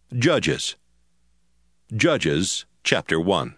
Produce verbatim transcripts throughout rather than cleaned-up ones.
Judges. Judges, chapter one.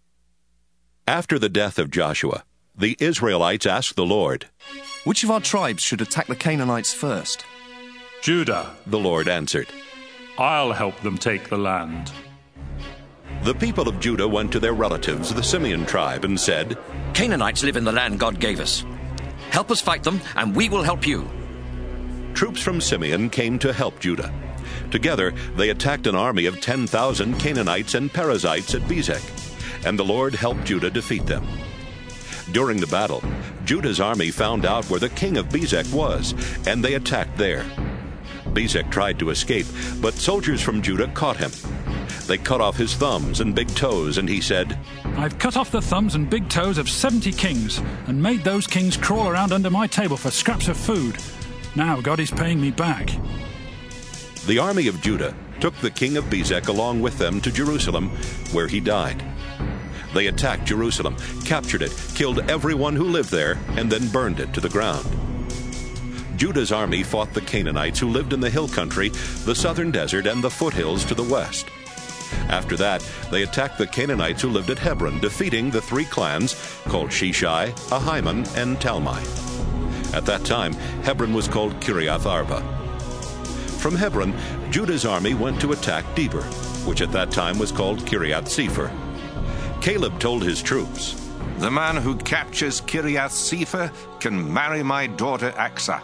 After the death of Joshua, the Israelites asked the Lord, "Which of our tribes should attack the Canaanites first?" "Judah," the Lord answered. "I'll help them take the land." The people of Judah went to their relatives, the Simeon tribe, and said, "Canaanites live in the land God gave us. Help us fight them, and we will help you." Troops from Simeon came to help Judah. Together, they attacked an army of ten thousand Canaanites and Perizzites at Bezek, and the Lord helped Judah defeat them. During the battle, Judah's army found out where the king of Bezek was, and they attacked there. Bezek tried to escape, but soldiers from Judah caught him. They cut off his thumbs and big toes, and he said, "I've cut off the thumbs and big toes of seventy kings, and made those kings crawl around under my table for scraps of food. Now God is paying me back." The army of Judah took the king of Bezek along with them to Jerusalem, where he died. They attacked Jerusalem, captured it, killed everyone who lived there, and then burned it to the ground. Judah's army fought the Canaanites who lived in the hill country, the southern desert, and the foothills to the west. After that, they attacked the Canaanites who lived at Hebron, defeating the three clans called Sheshai, Ahiman, and Talmai. At that time, Hebron was called Kiriath Arba. From Hebron, Judah's army went to attack Debir, which at that time was called Kiriath Sepher. Caleb told his troops, "The man who captures Kiriath Sepher can marry my daughter Aksah."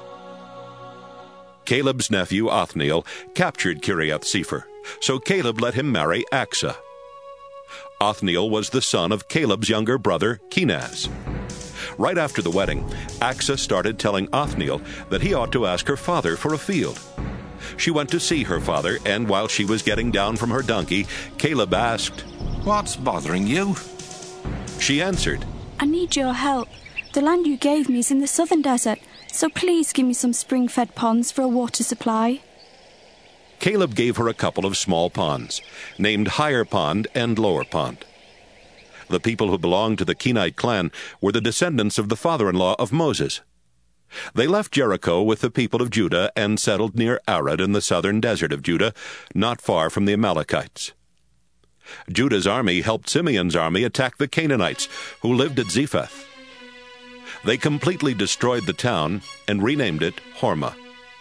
Caleb's nephew Othniel captured Kiriath Sepher, so Caleb let him marry Aksah. Othniel was the son of Caleb's younger brother Kenaz. Right after the wedding, Aksah started telling Othniel that he ought to ask her father for a field. She went to see her father, and while she was getting down from her donkey, Caleb asked, "What's bothering you?" She answered, "I need your help. The land you gave me is in the southern desert, so please give me some spring-fed ponds for a water supply." Caleb gave her a couple of small ponds, named Higher Pond and Lower Pond. The people who belonged to the Kenite clan were the descendants of the father-in-law of Moses. They left Jericho with the people of Judah and settled near Arad in the southern desert of Judah, not far from the Amalekites. Judah's army helped Simeon's army attack the Canaanites, who lived at Zephath. They completely destroyed the town and renamed it Hormah.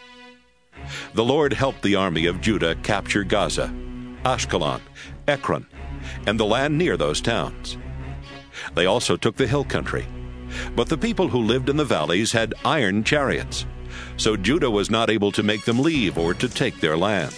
The Lord helped the army of Judah capture Gaza, Ashkelon, Ekron, and the land near those towns. They also took the hill country. But the people who lived in the valleys had iron chariots, so Judah was not able to make them leave or to take their land.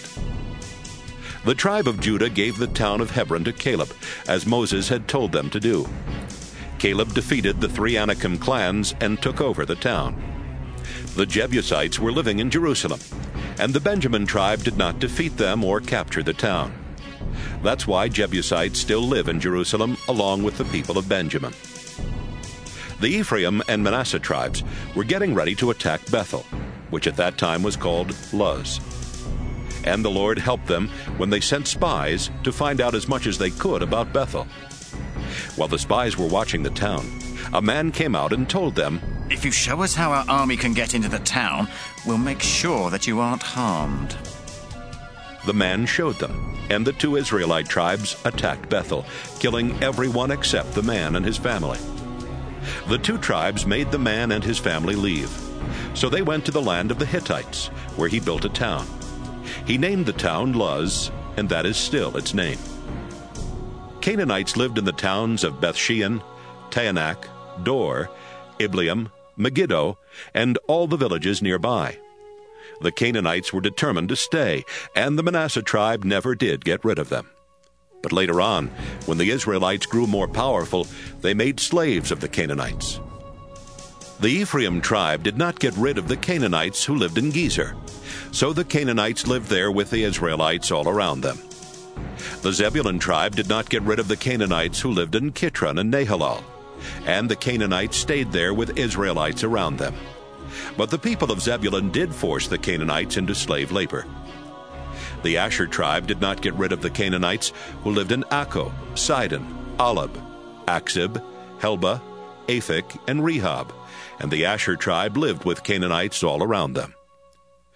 The tribe of Judah gave the town of Hebron to Caleb, as Moses had told them to do. Caleb defeated the three Anakim clans and took over the town. The Jebusites were living in Jerusalem, and the Benjamin tribe did not defeat them or capture the town. That's why Jebusites still live in Jerusalem along with the people of Benjamin. The Ephraim and Manasseh tribes were getting ready to attack Bethel, which at that time was called Luz. And the Lord helped them when they sent spies to find out as much as they could about Bethel. While the spies were watching the town, a man came out and told them, "If you show us how our army can get into the town, we'll make sure that you aren't harmed." The man showed them, and the two Israelite tribes attacked Bethel, killing everyone except the man and his family. The two tribes made the man and his family leave. So they went to the land of the Hittites, where he built a town. He named the town Luz, and that is still its name. Canaanites lived in the towns of Bethshean, Taanach, Dor, Ibleam, Megiddo, and all the villages nearby. The Canaanites were determined to stay, and the Manasseh tribe never did get rid of them. But later on, when the Israelites grew more powerful, they made slaves of the Canaanites. The Ephraim tribe did not get rid of the Canaanites who lived in Gezer, so the Canaanites lived there with the Israelites all around them. The Zebulun tribe did not get rid of the Canaanites who lived in Kitron and Nahalal, and the Canaanites stayed there with Israelites around them. But the people of Zebulun did force the Canaanites into slave labor. The Asher tribe did not get rid of the Canaanites who lived in Akko, Sidon, Alab, Akzib, Helba, Aphek, and Rehob, and the Asher tribe lived with Canaanites all around them.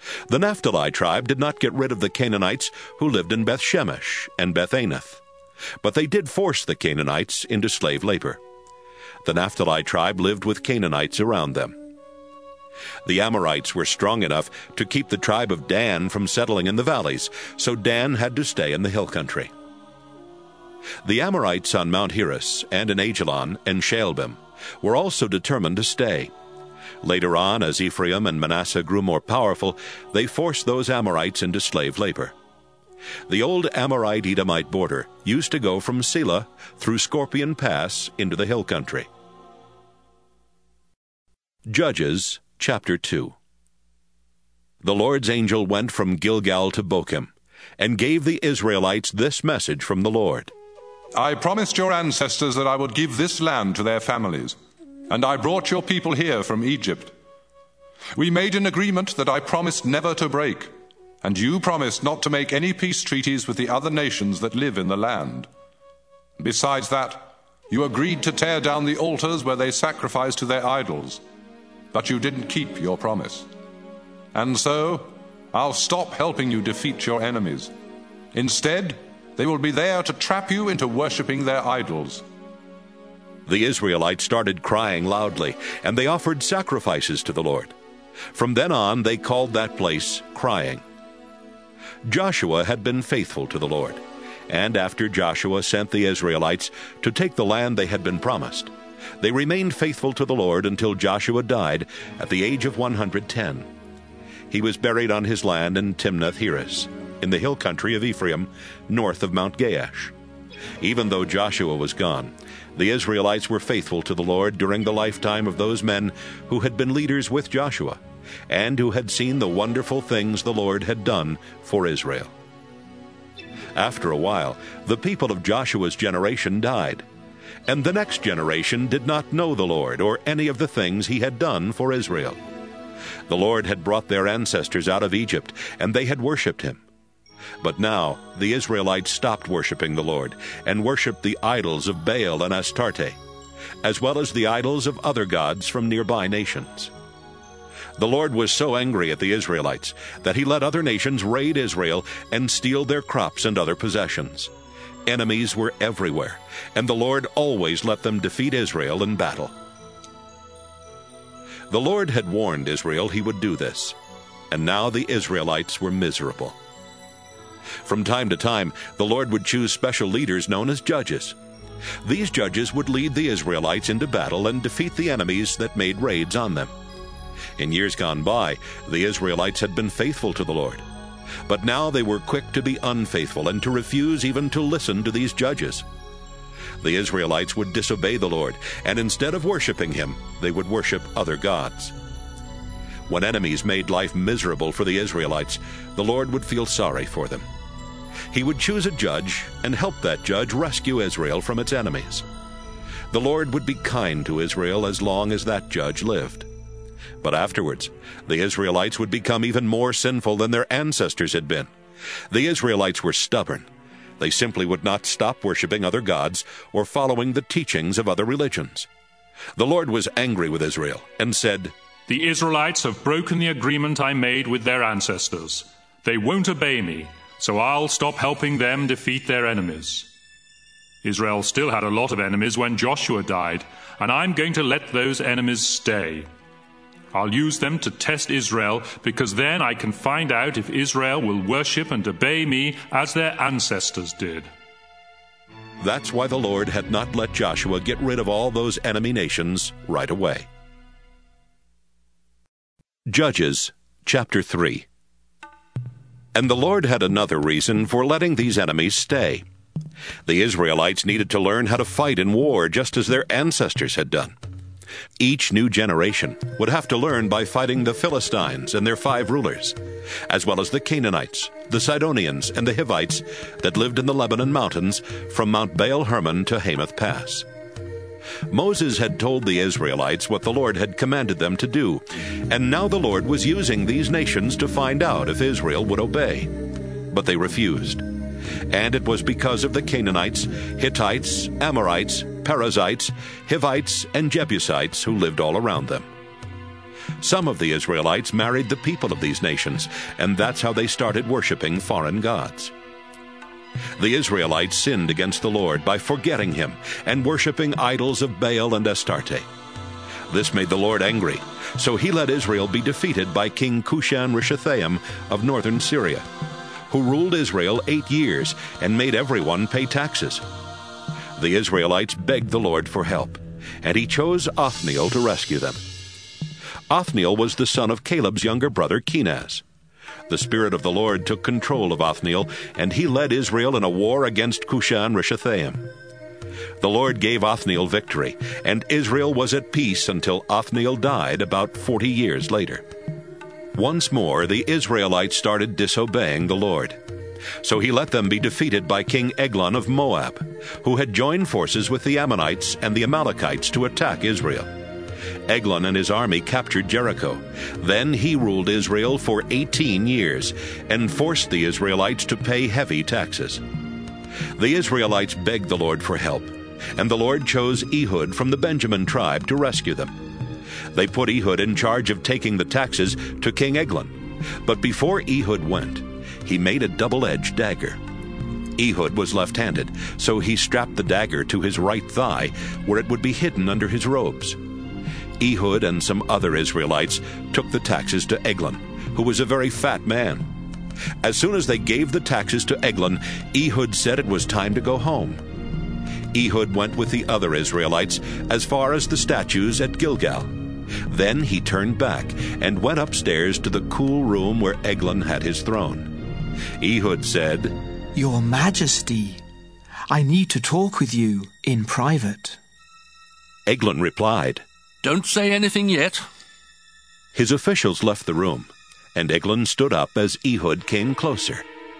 The Naphtali tribe did not get rid of the Canaanites who lived in Beth-Shemesh and Beth-Anath, but they did force the Canaanites into slave labor. The Naphtali tribe lived with Canaanites around them. The Amorites were strong enough to keep the tribe of Dan from settling in the valleys, so Dan had to stay in the hill country. The Amorites on Mount Heres and in Ajalon and Shaalbim were also determined to stay. Later on, as Ephraim and Manasseh grew more powerful, they forced those Amorites into slave labor. The old Amorite-Edomite border used to go from Selah through Scorpion Pass into the hill country. Judges chapter two. The Lord's angel went from Gilgal to Bochim, and gave the Israelites this message from the Lord. I promised your ancestors that I would give this land to their families, and I brought your people here from Egypt. We made an agreement that I promised never to break, and you promised not to make any peace treaties with the other nations that live in the land. Besides that, you agreed to tear down the altars where they sacrificed to their idols, but you didn't keep your promise. And so, I'll stop helping you defeat your enemies. Instead, they will be there to trap you into worshipping their idols. The Israelites started crying loudly, and they offered sacrifices to the Lord. From then on, they called that place Crying. Joshua had been faithful to the Lord, and after Joshua sent the Israelites to take the land they had been promised, they remained faithful to the Lord until Joshua died at the age of one hundred ten. He was buried on his land in Timnath-Heres, in the hill country of Ephraim, north of Mount Gaash. Even though Joshua was gone, the Israelites were faithful to the Lord during the lifetime of those men who had been leaders with Joshua, and who had seen the wonderful things the Lord had done for Israel. After a while, the people of Joshua's generation died, and the next generation did not know the Lord or any of the things he had done for Israel. The Lord had brought their ancestors out of Egypt, and they had worshipped him. But now the Israelites stopped worshiping the Lord, and worshipped the idols of Baal and Astarte, as well as the idols of other gods from nearby nations. The Lord was so angry at the Israelites that he let other nations raid Israel and steal their crops and other possessions. Enemies were everywhere, and the Lord always let them defeat Israel in battle. The Lord had warned Israel he would do this, and now the Israelites were miserable. From time to time, the Lord would choose special leaders known as judges. These judges would lead the Israelites into battle and defeat the enemies that made raids on them. In years gone by, the Israelites had been faithful to the Lord, but now they were quick to be unfaithful and to refuse even to listen to these judges. The Israelites would disobey the Lord, and instead of worshiping him, they would worship other gods. When enemies made life miserable for the Israelites, the Lord would feel sorry for them. He would choose a judge and help that judge rescue Israel from its enemies. The Lord would be kind to Israel as long as that judge lived. But afterwards, the Israelites would become even more sinful than their ancestors had been. The Israelites were stubborn. They simply would not stop worshiping other gods or following the teachings of other religions. The Lord was angry with Israel and said, "The Israelites have broken the agreement I made with their ancestors. They won't obey me, so I'll stop helping them defeat their enemies." Israel still had a lot of enemies when Joshua died, and I'm going to let those enemies stay. I'll use them to test Israel, because then I can find out if Israel will worship and obey me as their ancestors did. That's why the Lord had not let Joshua get rid of all those enemy nations right away. Judges chapter three. And the Lord had another reason for letting these enemies stay. The Israelites needed to learn how to fight in war just as their ancestors had done. Each new generation would have to learn by fighting the Philistines and their five rulers, as well as the Canaanites, the Sidonians, and the Hivites that lived in the Lebanon mountains from Mount Baal Hermon to Hamath Pass. Moses had told the Israelites what the Lord had commanded them to do, and now the Lord was using these nations to find out if Israel would obey. But they refused. And it was because of the Canaanites, Hittites, Amorites, Perizzites, Hivites, and Jebusites who lived all around them. Some of the Israelites married the people of these nations, and that's how they started worshiping foreign gods. The Israelites sinned against the Lord by forgetting him and worshiping idols of Baal and Astarte. This made the Lord angry, so he let Israel be defeated by King Cushan-Rishathaim of northern Syria, who ruled Israel eight years and made everyone pay taxes. The Israelites begged the Lord for help, and he chose Othniel to rescue them. Othniel was the son of Caleb's younger brother Kenaz. The Spirit of the Lord took control of Othniel, and he led Israel in a war against Cushan-Rishathaim. The Lord gave Othniel victory, and Israel was at peace until Othniel died about forty years later. Once more, the Israelites started disobeying the Lord. So he let them be defeated by King Eglon of Moab, who had joined forces with the Ammonites and the Amalekites to attack Israel. Eglon and his army captured Jericho. Then he ruled Israel for eighteen years and forced the Israelites to pay heavy taxes. The Israelites begged the Lord for help, and the Lord chose Ehud from the Benjamin tribe to rescue them. They put Ehud in charge of taking the taxes to King Eglon. But before Ehud went, he made a double-edged dagger. Ehud was left-handed, so he strapped the dagger to his right thigh, where it would be hidden under his robes. Ehud and some other Israelites took the taxes to Eglon, who was a very fat man. As soon as they gave the taxes to Eglon, Ehud said it was time to go home. Ehud went with the other Israelites as far as the statues at Gilgal. Then he turned back and went upstairs to the cool room where Eglon had his throne. Ehud said, "Your Majesty, I need to talk with you in private." Eglon replied, "Don't say anything yet." His officials left the room, and Eglon stood up as Ehud came closer.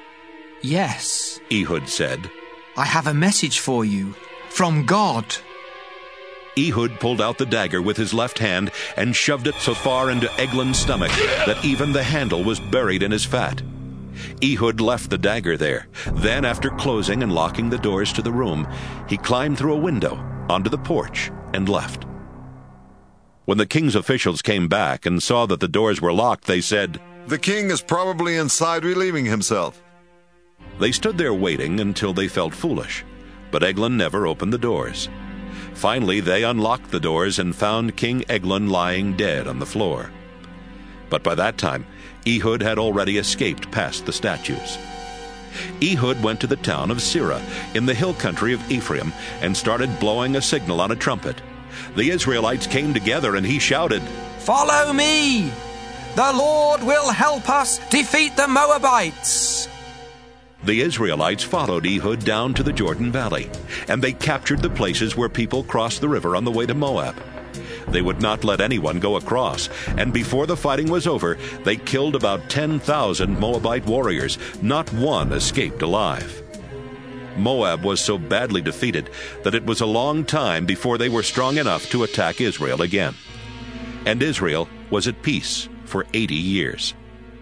"Yes," Ehud said, "I have a message for you from God." Ehud pulled out the dagger with his left hand and shoved it so far into Eglon's stomach that even the handle was buried in his fat. Ehud left the dagger there. Then, after closing and locking the doors to the room, he climbed through a window onto the porch and left. When the king's officials came back and saw that the doors were locked, they said, "The king is probably inside relieving himself." They stood there waiting until they felt foolish, but Eglon never opened the doors. Finally, they unlocked the doors and found King Eglon lying dead on the floor. But by that time, Ehud had already escaped past the statues. Ehud went to the town of Sirah in the hill country of Ephraim and started blowing a signal on a trumpet. The Israelites came together and he shouted, "Follow me! The Lord will help us defeat the Moabites!" The Israelites followed Ehud down to the Jordan Valley, and they captured the places where people crossed the river on the way to Moab. They would not let anyone go across, and before the fighting was over, they killed about ten thousand Moabite warriors. Not one escaped alive. Moab was so badly defeated that it was a long time before they were strong enough to attack Israel again. And Israel was at peace for eighty years.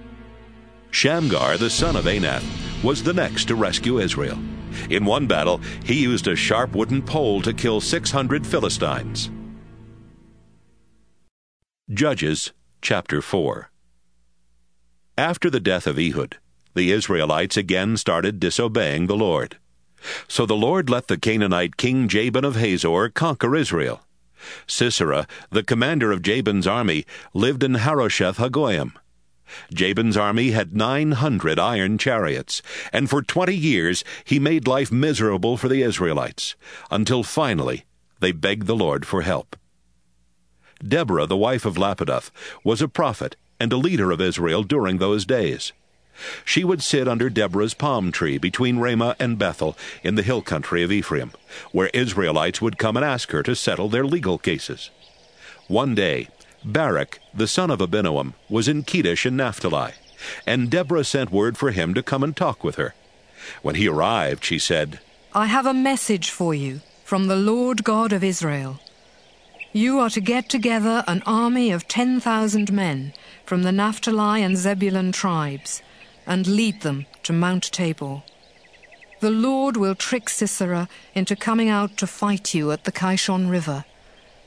Shamgar, the son of Anath, was the next to rescue Israel. In one battle, he used a sharp wooden pole to kill six hundred Philistines. Judges chapter four. After the death of Ehud, the Israelites again started disobeying the Lord. So the Lord let the Canaanite king Jabin of Hazor conquer Israel. Sisera, the commander of Jabin's army, lived in Harosheth Hagoyim. Jabin's army had nine hundred iron chariots, and for twenty years he made life miserable for the Israelites, until finally they begged the Lord for help. Deborah, the wife of Lapidoth, was a prophet and a leader of Israel during those days. She would sit under Deborah's palm tree between Ramah and Bethel in the hill country of Ephraim, where Israelites would come and ask her to settle their legal cases. One day, Barak, the son of Abinoam, was in Kedesh in Naphtali, and Deborah sent word for him to come and talk with her. When he arrived, she said, "I have a message for you from the Lord God of Israel. You are to get together an army of ten thousand men from the Naphtali and Zebulun tribes, and lead them to Mount Tabor. The Lord will trick Sisera into coming out to fight you at the Kishon River.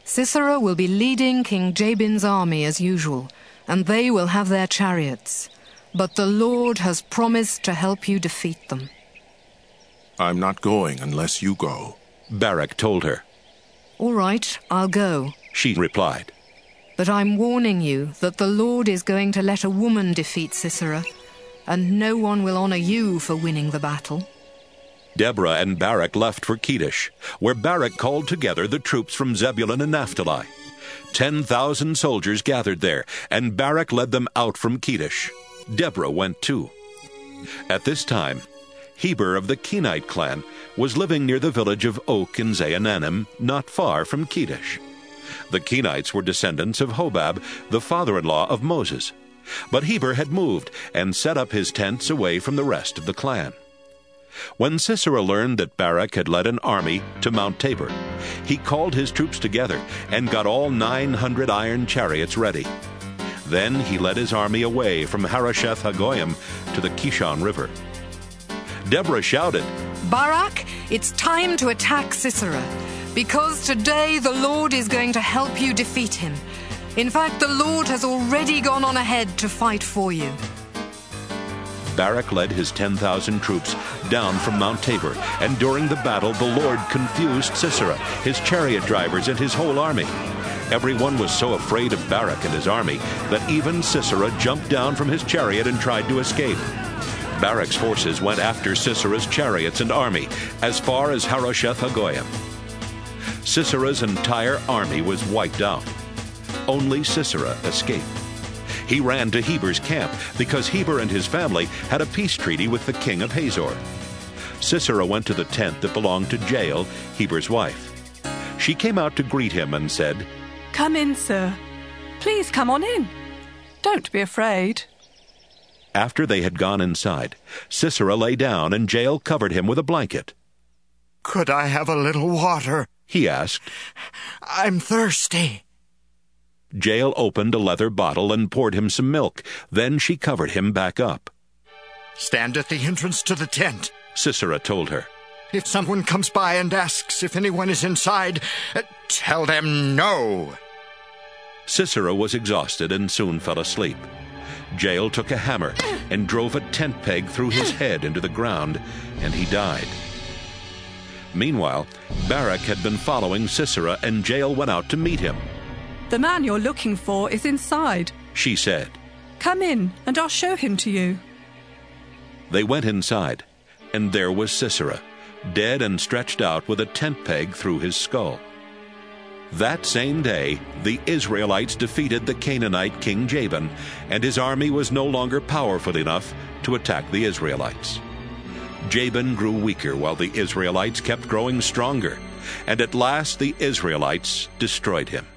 Sisera will be leading King Jabin's army as usual, and they will have their chariots. But the Lord has promised to help you defeat them. I'm not going unless you go, Barak told her. All right, I'll go, she replied. But I'm warning you that the Lord is going to let a woman defeat Sisera, and no one will honor you for winning the battle. Deborah and Barak left for Kedesh, where Barak called together the troops from Zebulun and Naphtali. Ten thousand soldiers gathered there, and Barak led them out from Kedesh. Deborah went too. At this time, Heber of the Kenite clan was living near the village of Ok in Zaanannim, not far from Kedesh. The Kenites were descendants of Hobab, the father-in-law of Moses. But Heber had moved and set up his tents away from the rest of the clan. When Sisera learned that Barak had led an army to Mount Tabor, he called his troops together and got all nine hundred iron chariots ready. Then he led his army away from Harosheth Hagoyim to the Kishon River. Deborah shouted, Barak, it's time to attack Sisera, because today the Lord is going to help you defeat him. In fact, the Lord has already gone on ahead to fight for you. Barak led his ten thousand troops down from Mount Tabor, and during the battle the Lord confused Sisera, his chariot drivers, and his whole army. Everyone was so afraid of Barak and his army that even Sisera jumped down from his chariot and tried to escape. Barak's forces went after Sisera's chariots and army as far as Harosheth Hagoyim. Sisera's entire army was wiped out. Only Sisera escaped. He ran to Heber's camp because Heber and his family had a peace treaty with the king of Hazor. Sisera went to the tent that belonged to Jael, Heber's wife. She came out to greet him and said, Come in, sir. Please come on in. Don't be afraid. After they had gone inside, Sisera lay down and Jael covered him with a blanket. Could I have a little water? He asked. I'm thirsty. Jael opened a leather bottle and poured him some milk. Then she covered him back up. Stand at the entrance to the tent, Sisera told her. If someone comes by and asks if anyone is inside, uh, tell them no. Sisera was exhausted and soon fell asleep. Jael took a hammer and drove a tent peg through his head into the ground, and he died. Meanwhile, Barak had been following Sisera, and Jael went out to meet him. The man you're looking for is inside, she said. Come in, and I'll show him to you. They went inside, and there was Sisera, dead and stretched out with a tent peg through his skull. That same day, the Israelites defeated the Canaanite king Jabin, and his army was no longer powerful enough to attack the Israelites. Jabin grew weaker while the Israelites kept growing stronger, and at last the Israelites destroyed him.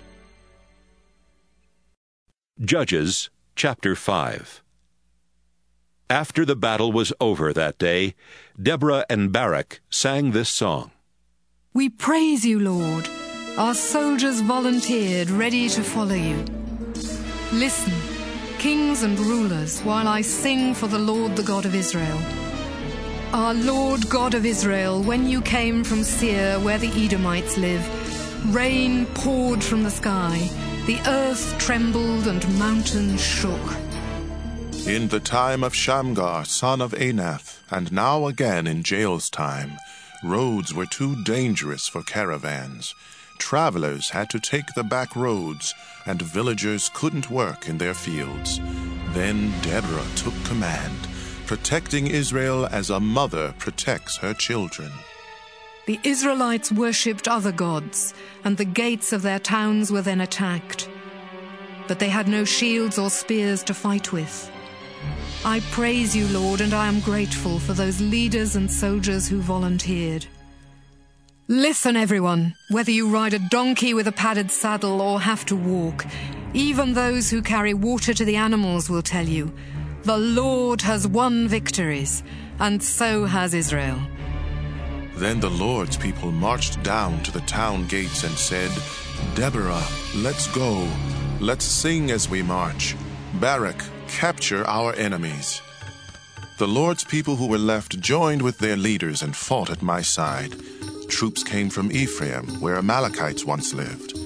Judges chapter five. After the battle was over that day, Deborah and Barak sang this song. We praise you, Lord. Our soldiers volunteered, ready to follow you. Listen, kings and rulers, while I sing for the Lord, the God of Israel. Our Lord God of Israel, when you came from Seir, where the Edomites live, rain poured from the sky, the earth trembled and mountains shook. In the time of Shamgar, son of Anath, and now again in Jael's time, roads were too dangerous for caravans. Travelers had to take the back roads, and villagers couldn't work in their fields. Then Deborah took command, protecting Israel as a mother protects her children. The Israelites worshipped other gods, and the gates of their towns were then attacked. But they had no shields or spears to fight with. I praise you, Lord, and I am grateful for those leaders and soldiers who volunteered. Listen, everyone, whether you ride a donkey with a padded saddle or have to walk, even those who carry water to the animals will tell you, the Lord has won victories, and so has Israel. Then the Lord's people marched down to the town gates and said, Deborah, let's go. Let's sing as we march. Barak, capture our enemies. The Lord's people who were left joined with their leaders and fought at my side. Troops came from Ephraim, where Amalekites once lived.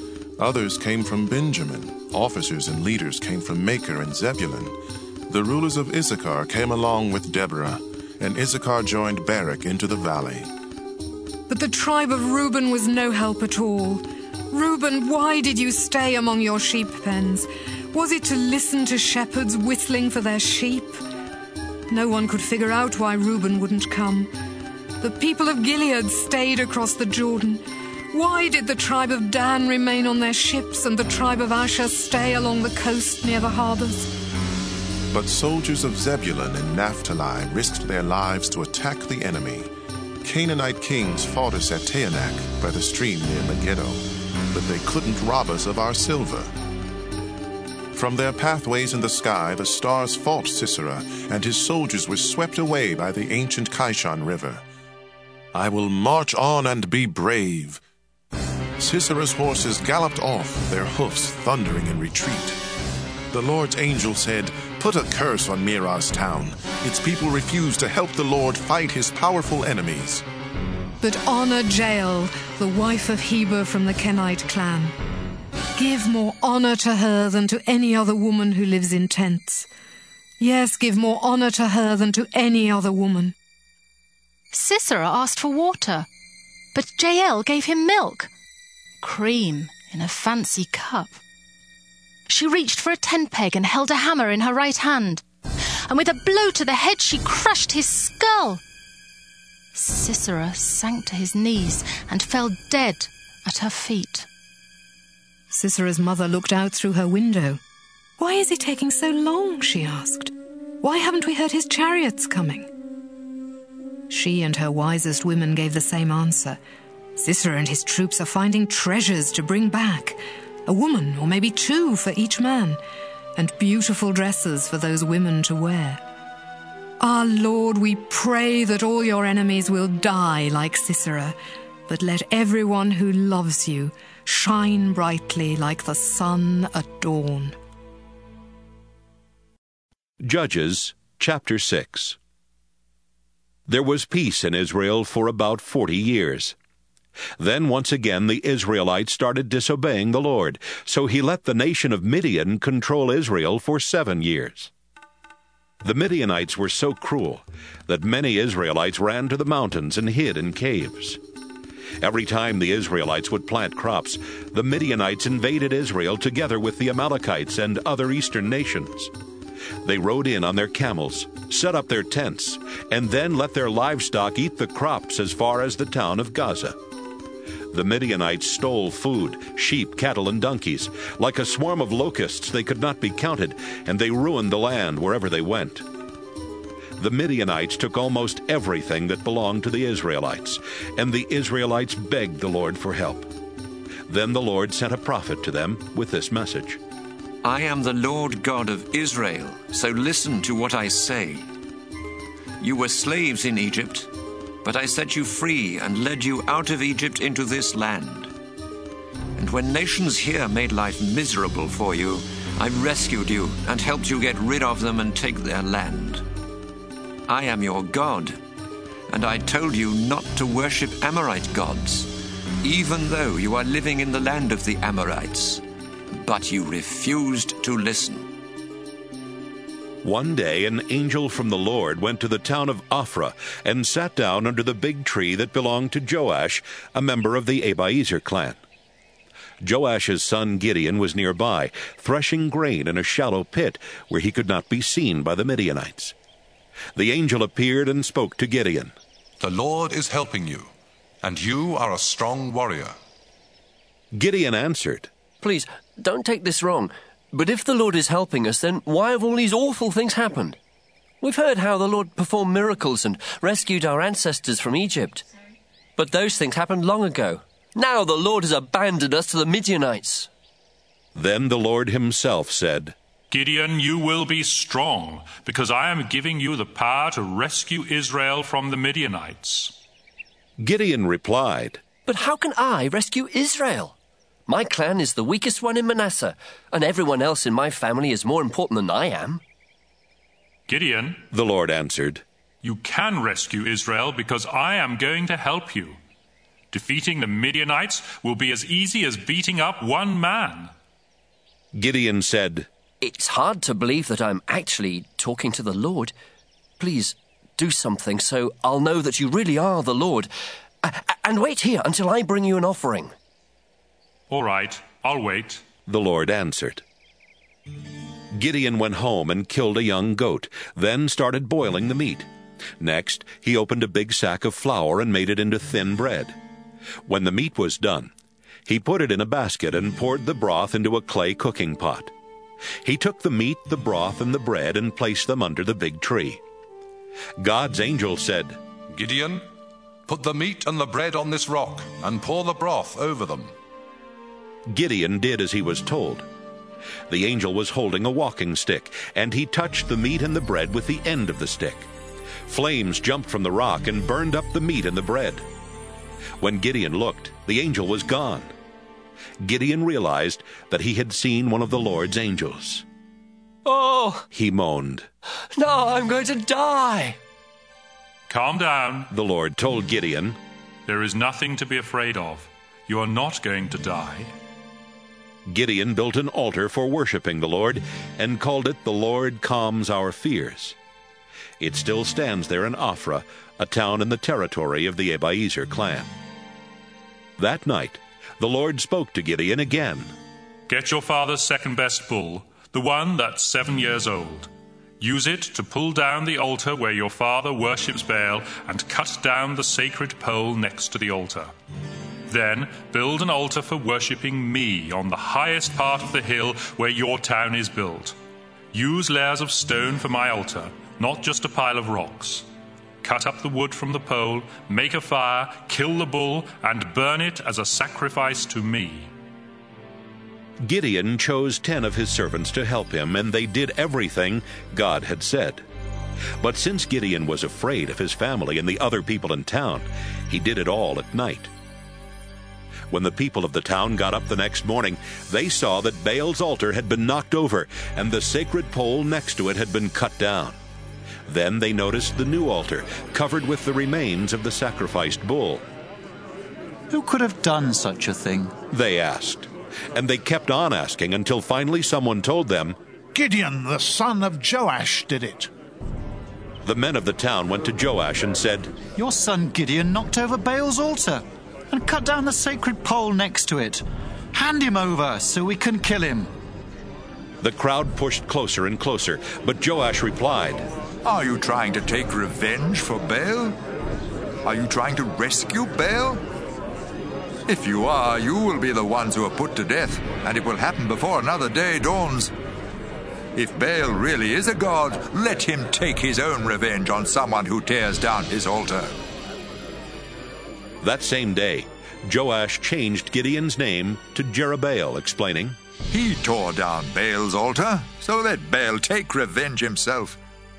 Others came from Benjamin. Officers and leaders came from Machir and Zebulun. The rulers of Issachar came along with Deborah, and Issachar joined Barak into the valley. But the tribe of Reuben was no help at all. Reuben, why did you stay among your sheep pens? Was it to listen to shepherds whistling for their sheep? No one could figure out why Reuben wouldn't come. The people of Gilead stayed across the Jordan. Why did the tribe of Dan remain on their ships and the tribe of Asher stay along the coast near the harbours? But soldiers of Zebulun and Naphtali risked their lives to attack the enemy. Canaanite kings fought us at Taanach by the stream near Megiddo, but they couldn't rob us of our silver. From their pathways in the sky, the stars fought Sisera, and his soldiers were swept away by the ancient Kishon River. I will march on and be brave. Sisera's horses galloped off, their hoofs thundering in retreat. The Lord's angel said, "Put a curse on Meroz town. Its people refuse to help the Lord fight his powerful enemies." But honor Jael, the wife of Heber from the Kenite clan. Give more honor to her than to any other woman who lives in tents. Yes, give more honor to her than to any other woman. Sisera asked for water, but Jael gave him milk. Cream in a fancy cup. She reached for a tent peg and held a hammer in her right hand, and with a blow to the head she crushed his skull. Sisera sank to his knees and fell dead at her feet. Sisera's mother looked out through her window. "Why is he taking so long?" she asked. "Why haven't we heard his chariots coming?" She and her wisest women gave the same answer. Sisera and his troops are finding treasures to bring back, a woman or maybe two for each man, and beautiful dresses for those women to wear. Our Lord, we pray that all your enemies will die like Sisera, but let everyone who loves you shine brightly like the sun at dawn. Judges chapter six. There was peace in Israel for about forty years. Then once again the Israelites started disobeying the Lord, so he let the nation of Midian control Israel for seven years. The Midianites were so cruel that many Israelites ran to the mountains and hid in caves. Every time the Israelites would plant crops, the Midianites invaded Israel together with the Amalekites and other eastern nations. They rode in on their camels, set up their tents, and then let their livestock eat the crops as far as the town of Gaza. The Midianites stole food, sheep, cattle, and donkeys. Like a swarm of locusts, they could not be counted, and they ruined the land wherever they went. The Midianites took almost everything that belonged to the Israelites, and the Israelites begged the Lord for help. Then the Lord sent a prophet to them with this message. I am the Lord God of Israel, so listen to what I say. You were slaves in Egypt, but I set you free and led you out of Egypt into this land. And when nations here made life miserable for you, I rescued you and helped you get rid of them and take their land. I am your God, and I told you not to worship Amorite gods, even though you are living in the land of the Amorites. But you refused to listen. One day an angel from the Lord went to the town of Ophrah and sat down under the big tree that belonged to Joash, a member of the Abiezer clan. Joash's son Gideon was nearby, threshing grain in a shallow pit where he could not be seen by the Midianites. The angel appeared and spoke to Gideon. The Lord is helping you, and you are a strong warrior. Gideon answered, Please, don't take this wrong, but if the Lord is helping us, then why have all these awful things happened? We've heard how the Lord performed miracles and rescued our ancestors from Egypt. But those things happened long ago. Now the Lord has abandoned us to the Midianites. Then the Lord himself said, Gideon, you will be strong, because I am giving you the power to rescue Israel from the Midianites. Gideon replied, But how can I rescue Israel? My clan is the weakest one in Manasseh, and everyone else in my family is more important than I am. Gideon, the Lord answered, You can rescue Israel because I am going to help you. Defeating the Midianites will be as easy as beating up one man." Gideon said, "It's hard to believe that I'm actually talking to the Lord. Please, do something so I'll know that you really are the Lord. And wait here until I bring you an offering." "All right, I'll wait," the Lord answered. Gideon went home and killed a young goat, then started boiling the meat. Next, he opened a big sack of flour and made it into thin bread. When the meat was done, he put it in a basket and poured the broth into a clay cooking pot. He took the meat, the broth, and the bread and placed them under the big tree. God's angel said, "Gideon, put the meat and the bread on this rock and pour the broth over them." Gideon did as he was told. The angel was holding a walking stick, and he touched the meat and the bread with the end of the stick. Flames jumped from the rock and burned up the meat and the bread. When Gideon looked, the angel was gone. Gideon realized that he had seen one of the Lord's angels. "Oh," he moaned. "Now I'm going to die." "Calm down," the Lord told Gideon. "There is nothing to be afraid of. You are not going to die." Gideon built an altar for worshiping the Lord and called it "The Lord Calms Our Fears." It still stands there in Ophrah, a town in the territory of the Abiezer clan. That night, the Lord spoke to Gideon again. "Get your father's second-best bull, the one that's seven years old. Use it to pull down the altar where your father worships Baal and cut down the sacred pole next to the altar. Then build an altar for worshipping me on the highest part of the hill where your town is built. Use layers of stone for my altar, not just a pile of rocks. Cut up the wood from the pole, make a fire, kill the bull, and burn it as a sacrifice to me." Gideon chose ten of his servants to help him, and they did everything God had said. But since Gideon was afraid of his family and the other people in town, he did it all at night. When the people of the town got up the next morning, they saw that Baal's altar had been knocked over, and the sacred pole next to it had been cut down. Then they noticed the new altar, covered with the remains of the sacrificed bull. "Who could have done such a thing?" they asked. And they kept on asking until finally someone told them, "Gideon, the son of Joash, did it." The men of the town went to Joash and said, "Your son Gideon knocked over Baal's altar and cut down the sacred pole next to it. Hand him over so we can kill him." The crowd pushed closer and closer, but Joash replied, "Are you trying to take revenge for Baal? Are you trying to rescue Baal? If you are, you will be the ones who are put to death, and it will happen before another day dawns. If Baal really is a god, let him take his own revenge on someone who tears down his altar." That same day, Joash changed Gideon's name to Jerubbaal, explaining, "He tore down Baal's altar, so let Baal take revenge himself."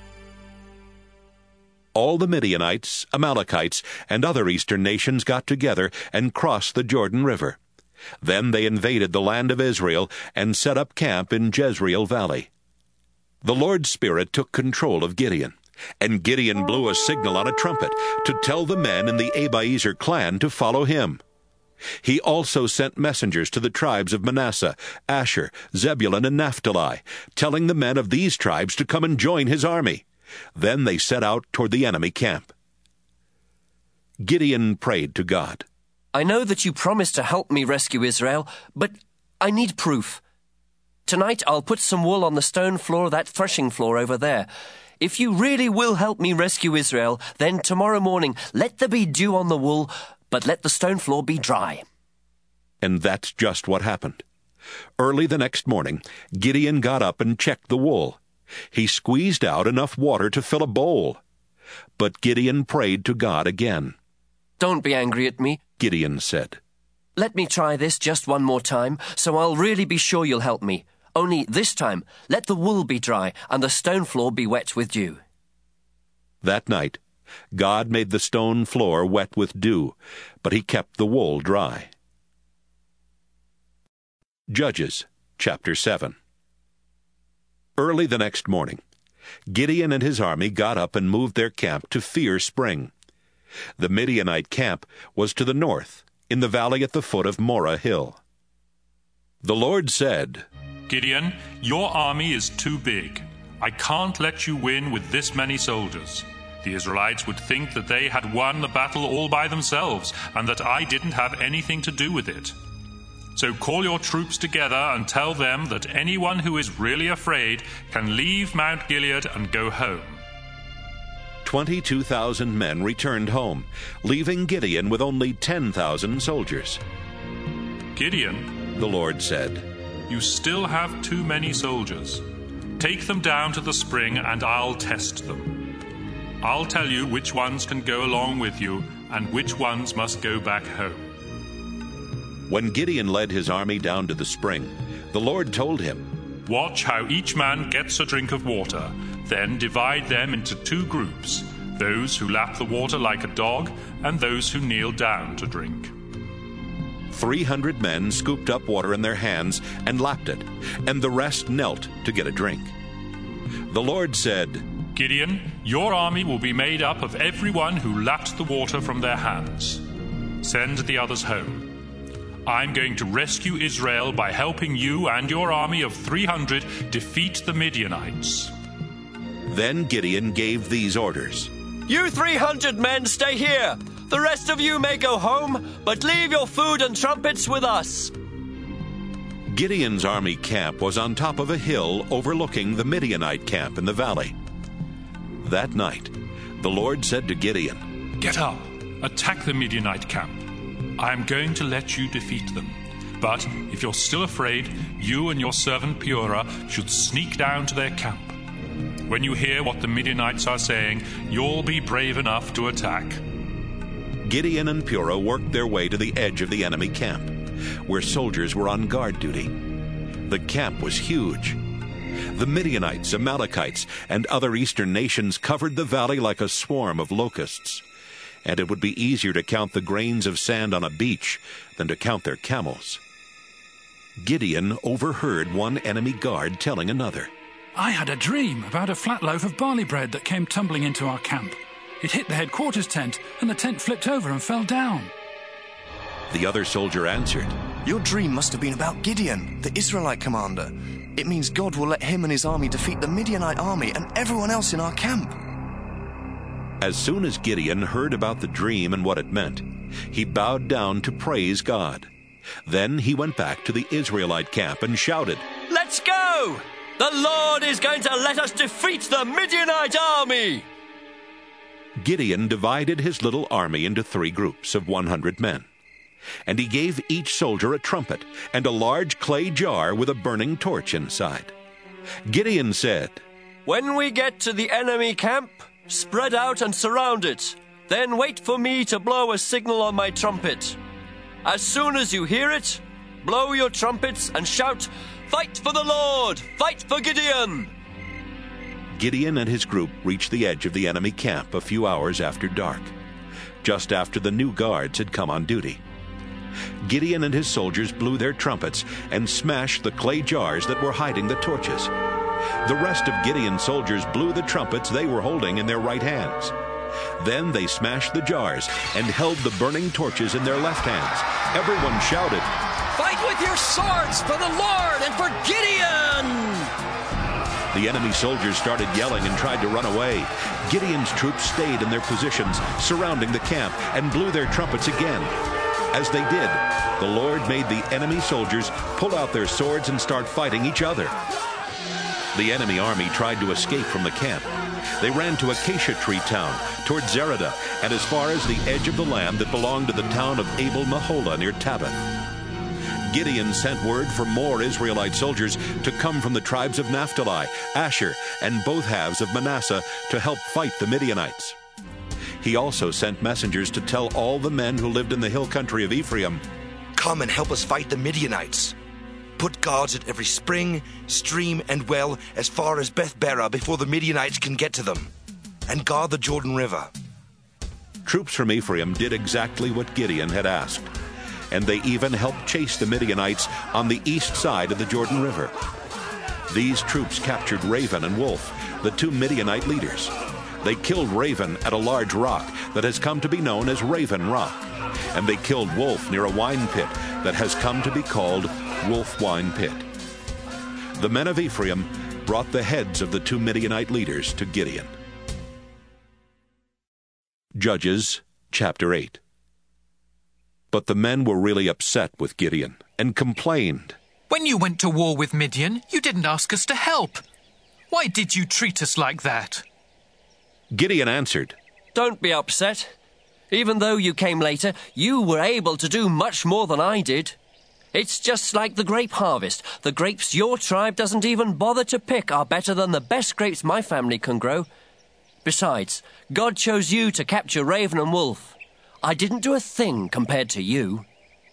All the Midianites, Amalekites, and other eastern nations got together and crossed the Jordan River. Then they invaded the land of Israel and set up camp in Jezreel Valley. The Lord's Spirit took control of Gideon, and Gideon blew a signal on a trumpet to tell the men in the Abiezer clan to follow him. He also sent messengers to the tribes of Manasseh, Asher, Zebulun, and Naphtali, telling the men of these tribes to come and join his army. Then they set out toward the enemy camp. Gideon prayed to God. "I know that you promised to help me rescue Israel, but I need proof. Tonight I'll put some wool on the stone floor of that threshing floor over there. If you really will help me rescue Israel, then tomorrow morning let there be dew on the wool, but let the stone floor be dry." And that's just what happened. Early the next morning, Gideon got up and checked the wool. He squeezed out enough water to fill a bowl. But Gideon prayed to God again. "Don't be angry at me," Gideon said. "Let me try this just one more time, so I'll really be sure you'll help me. Only this time, let the wool be dry and the stone floor be wet with dew." That night, God made the stone floor wet with dew, but he kept the wool dry. Judges chapter seven. Early the next morning, Gideon and his army got up and moved their camp to Fear Spring. The Midianite camp was to the north, in the valley at the foot of Morah Hill. The Lord said, Gideon, your army is too big. I can't let you win with this many soldiers. The Israelites would think that they had won the battle all by themselves, and that I didn't have anything to do with it. So call your troops together and tell them that anyone who is really afraid can leave Mount Gilead and go home. Twenty-two thousand men returned home, leaving Gideon with only ten thousand soldiers. Gideon, the Lord said, you still have too many soldiers. Take them down to the spring and I'll test them. I'll tell you which ones can go along with you and which ones must go back home. When Gideon led his army down to the spring, the Lord told him, Watch how each man gets a drink of water, then divide them into two groups, those who lap the water like a dog and those who kneel down to drink. Three hundred men scooped up water in their hands and lapped it, and the rest knelt to get a drink. The Lord said, Gideon, your army will be made up of everyone who lapped the water from their hands. Send the others home. I'm going to rescue Israel by helping you and your army of three hundred defeat the Midianites. Then Gideon gave these orders. You three hundred men stay here. The rest of you may go home, but leave your food and trumpets with us. Gideon's army camp was on top of a hill overlooking the Midianite camp in the valley. That night, the Lord said to Gideon, Get up, attack the Midianite camp. I am going to let you defeat them. But if you're still afraid, you and your servant Purah should sneak down to their camp. When you hear what the Midianites are saying, you'll be brave enough to attack. Gideon and Purah worked their way to the edge of the enemy camp, where soldiers were on guard duty. The camp was huge. The Midianites, Amalekites, and other eastern nations covered the valley like a swarm of locusts, and it would be easier to count the grains of sand on a beach than to count their camels. Gideon overheard one enemy guard telling another, I had a dream about a flat loaf of barley bread that came tumbling into our camp. It hit the headquarters tent, and the tent flipped over and fell down. The other soldier answered, Your dream must have been about Gideon, the Israelite commander. It means God will let him and his army defeat the Midianite army and everyone else in our camp. As soon as Gideon heard about the dream and what it meant, he bowed down to praise God. Then he went back to the Israelite camp and shouted, Let's go! The Lord is going to let us defeat the Midianite army! Gideon divided his little army into three groups of one hundred men. And he gave each soldier a trumpet and a large clay jar with a burning torch inside. Gideon said, When we get to the enemy camp, spread out and surround it. Then wait for me to blow a signal on my trumpet. As soon as you hear it, blow your trumpets and shout, Fight for the Lord! Fight for Gideon! Gideon and his group reached the edge of the enemy camp a few hours after dark, just after the new guards had come on duty. Gideon and his soldiers blew their trumpets and smashed the clay jars that were hiding the torches. The rest of Gideon's soldiers blew the trumpets they were holding in their right hands. Then they smashed the jars and held the burning torches in their left hands. Everyone shouted, Fight with your swords for the Lord and for Gideon! The enemy soldiers started yelling and tried to run away. Gideon's troops stayed in their positions, surrounding the camp, and blew their trumpets again. As they did, the Lord made the enemy soldiers pull out their swords and start fighting each other. The enemy army tried to escape from the camp. They ran to Acacia Tree Town, toward Zereda, and as far as the edge of the land that belonged to the town of Abel-Meholah near Tabbath. Gideon sent word for more Israelite soldiers to come from the tribes of Naphtali, Asher, and both halves of Manasseh to help fight the Midianites. He also sent messengers to tell all the men who lived in the hill country of Ephraim, Come and help us fight the Midianites. Put guards at every spring, stream, and well as far as Beth-Barah before the Midianites can get to them, and guard the Jordan River. Troops from Ephraim did exactly what Gideon had asked, and they even helped chase the Midianites on the east side of the Jordan River. These troops captured Raven and Wolf, the two Midianite leaders. They killed Raven at a large rock that has come to be known as Raven Rock. And they killed Wolf near a wine pit that has come to be called Wolf Wine Pit. The men of Ephraim brought the heads of the two Midianite leaders to Gideon. Judges chapter eight. But the men were really upset with Gideon and complained. When you went to war with Midian, you didn't ask us to help. Why did you treat us like that? Gideon answered, Don't be upset. Even though you came later, you were able to do much more than I did. It's just like the grape harvest. The grapes your tribe doesn't even bother to pick are better than the best grapes my family can grow. Besides, God chose you to capture Raven and Wolf. I didn't do a thing compared to you.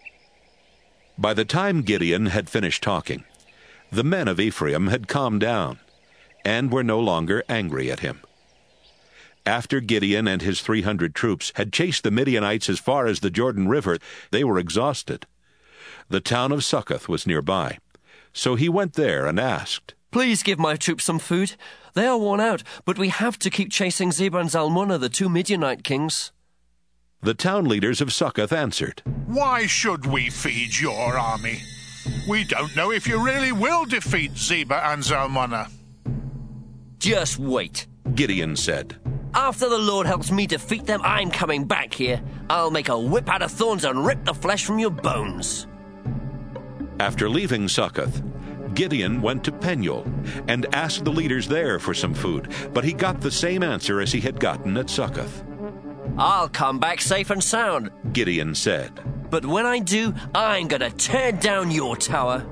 By the time Gideon had finished talking, the men of Ephraim had calmed down and were no longer angry at him. After Gideon and his three hundred troops had chased the Midianites as far as the Jordan River, they were exhausted. The town of Succoth was nearby, so he went there and asked, Please give my troops some food. They are worn out, but we have to keep chasing Zebah and Zalmunna, the two Midianite kings. The town leaders of Succoth answered, Why should we feed your army? We don't know if you really will defeat Zebah and Zalmunna. Just wait, Gideon said. After the Lord helps me defeat them, I'm coming back here. I'll make a whip out of thorns and rip the flesh from your bones. After leaving Succoth, Gideon went to Penuel and asked the leaders there for some food, but he got the same answer as he had gotten at Succoth. I'll come back safe and sound, Gideon said. But when I do, I'm going to tear down your tower.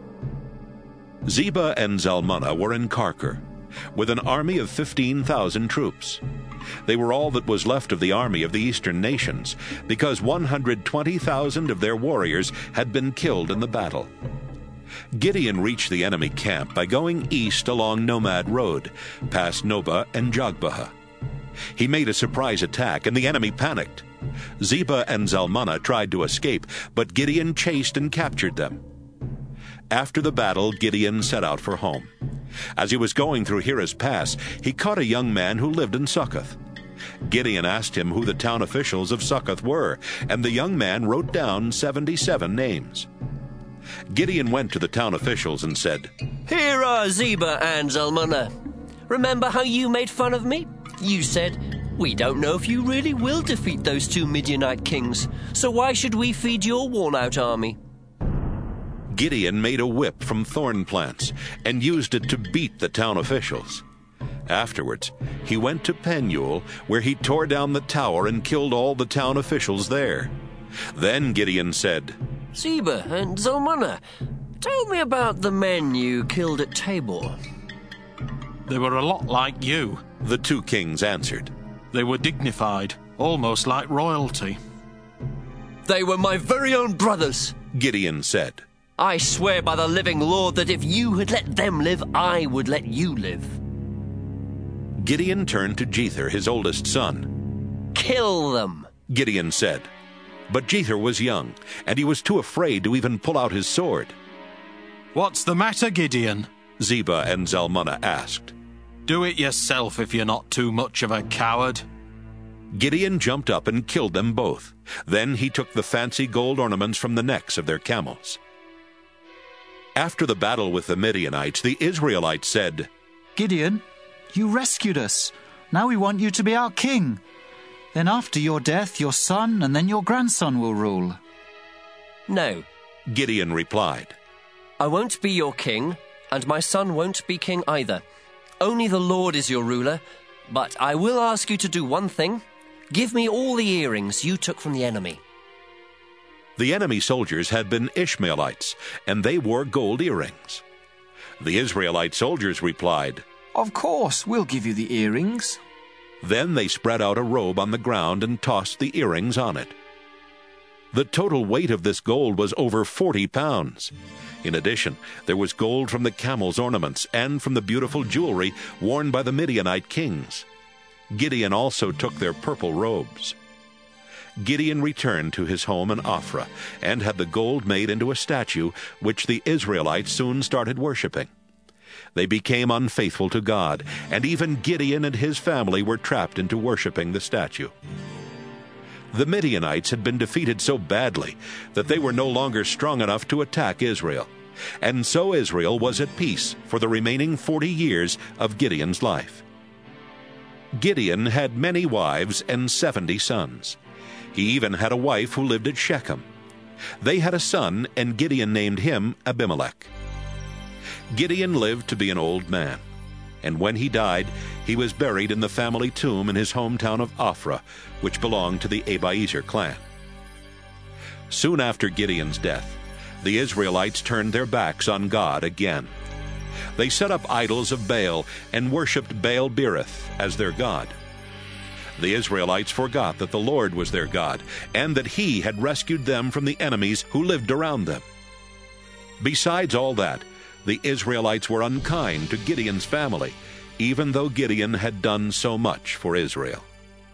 Zebah and Zalmunna were in Karkor, with an army of fifteen thousand troops. They were all that was left of the army of the eastern nations, because one hundred twenty thousand of their warriors had been killed in the battle. Gideon reached the enemy camp by going east along Nomad Road, past Nobah and Jogbehah. He made a surprise attack, and the enemy panicked. Zebah and Zalmunna tried to escape, but Gideon chased and captured them. After the battle, Gideon set out for home. As he was going through Heres Pass, he caught a young man who lived in Succoth. Gideon asked him who the town officials of Succoth were, and the young man wrote down seventy-seven names. Gideon went to the town officials and said, Here are Zebah and Zalmunna. Remember how you made fun of me? You said, We don't know if you really will defeat those two Midianite kings, so why should we feed your worn-out army? Gideon made a whip from thorn plants and used it to beat the town officials. Afterwards, he went to Penuel, where he tore down the tower and killed all the town officials there. Then Gideon said, Zebah and Zalmunna, tell me about the men you killed at Tabor. They were a lot like you, the two kings answered. They were dignified, almost like royalty. They were my very own brothers, Gideon said. I swear by the living Lord that if you had let them live, I would let you live. Gideon turned to Jether, his oldest son. Kill them, Gideon said. But Jether was young, and he was too afraid to even pull out his sword. What's the matter, Gideon? Zebah and Zalmunna asked. Do it yourself if you're not too much of a coward. Gideon jumped up and killed them both. Then he took the fancy gold ornaments from the necks of their camels. After the battle with the Midianites, the Israelites said, Gideon, you rescued us. Now we want you to be our king. Then after your death, your son and then your grandson will rule. No, Gideon replied. I won't be your king, and my son won't be king either. Only the Lord is your ruler, but I will ask you to do one thing. Give me all the earrings you took from the enemy. The enemy soldiers had been Ishmaelites, and they wore gold earrings. The Israelite soldiers replied, Of course, we'll give you the earrings. Then they spread out a robe on the ground and tossed the earrings on it. The total weight of this gold was over forty pounds. In addition, there was gold from the camels' ornaments and from the beautiful jewelry worn by the Midianite kings. Gideon also took their purple robes. Gideon returned to his home in Ophrah and had the gold made into a statue, which the Israelites soon started worshipping. They became unfaithful to God, and even Gideon and his family were trapped into worshiping the statue. The Midianites had been defeated so badly that they were no longer strong enough to attack Israel, and so Israel was at peace for the remaining forty years of Gideon's life. Gideon had many wives and seventy sons. He even had a wife who lived at Shechem. They had a son, and Gideon named him Abimelech. Gideon lived to be an old man, and when he died, he was buried in the family tomb in his hometown of Ophrah, which belonged to the Abiezer clan. Soon after Gideon's death, the Israelites turned their backs on God again. They set up idols of Baal and worshipped Baal-berith as their god. The Israelites forgot that the Lord was their God, and that He had rescued them from the enemies who lived around them. Besides all that, the Israelites were unkind to Gideon's family, even though Gideon had done so much for Israel.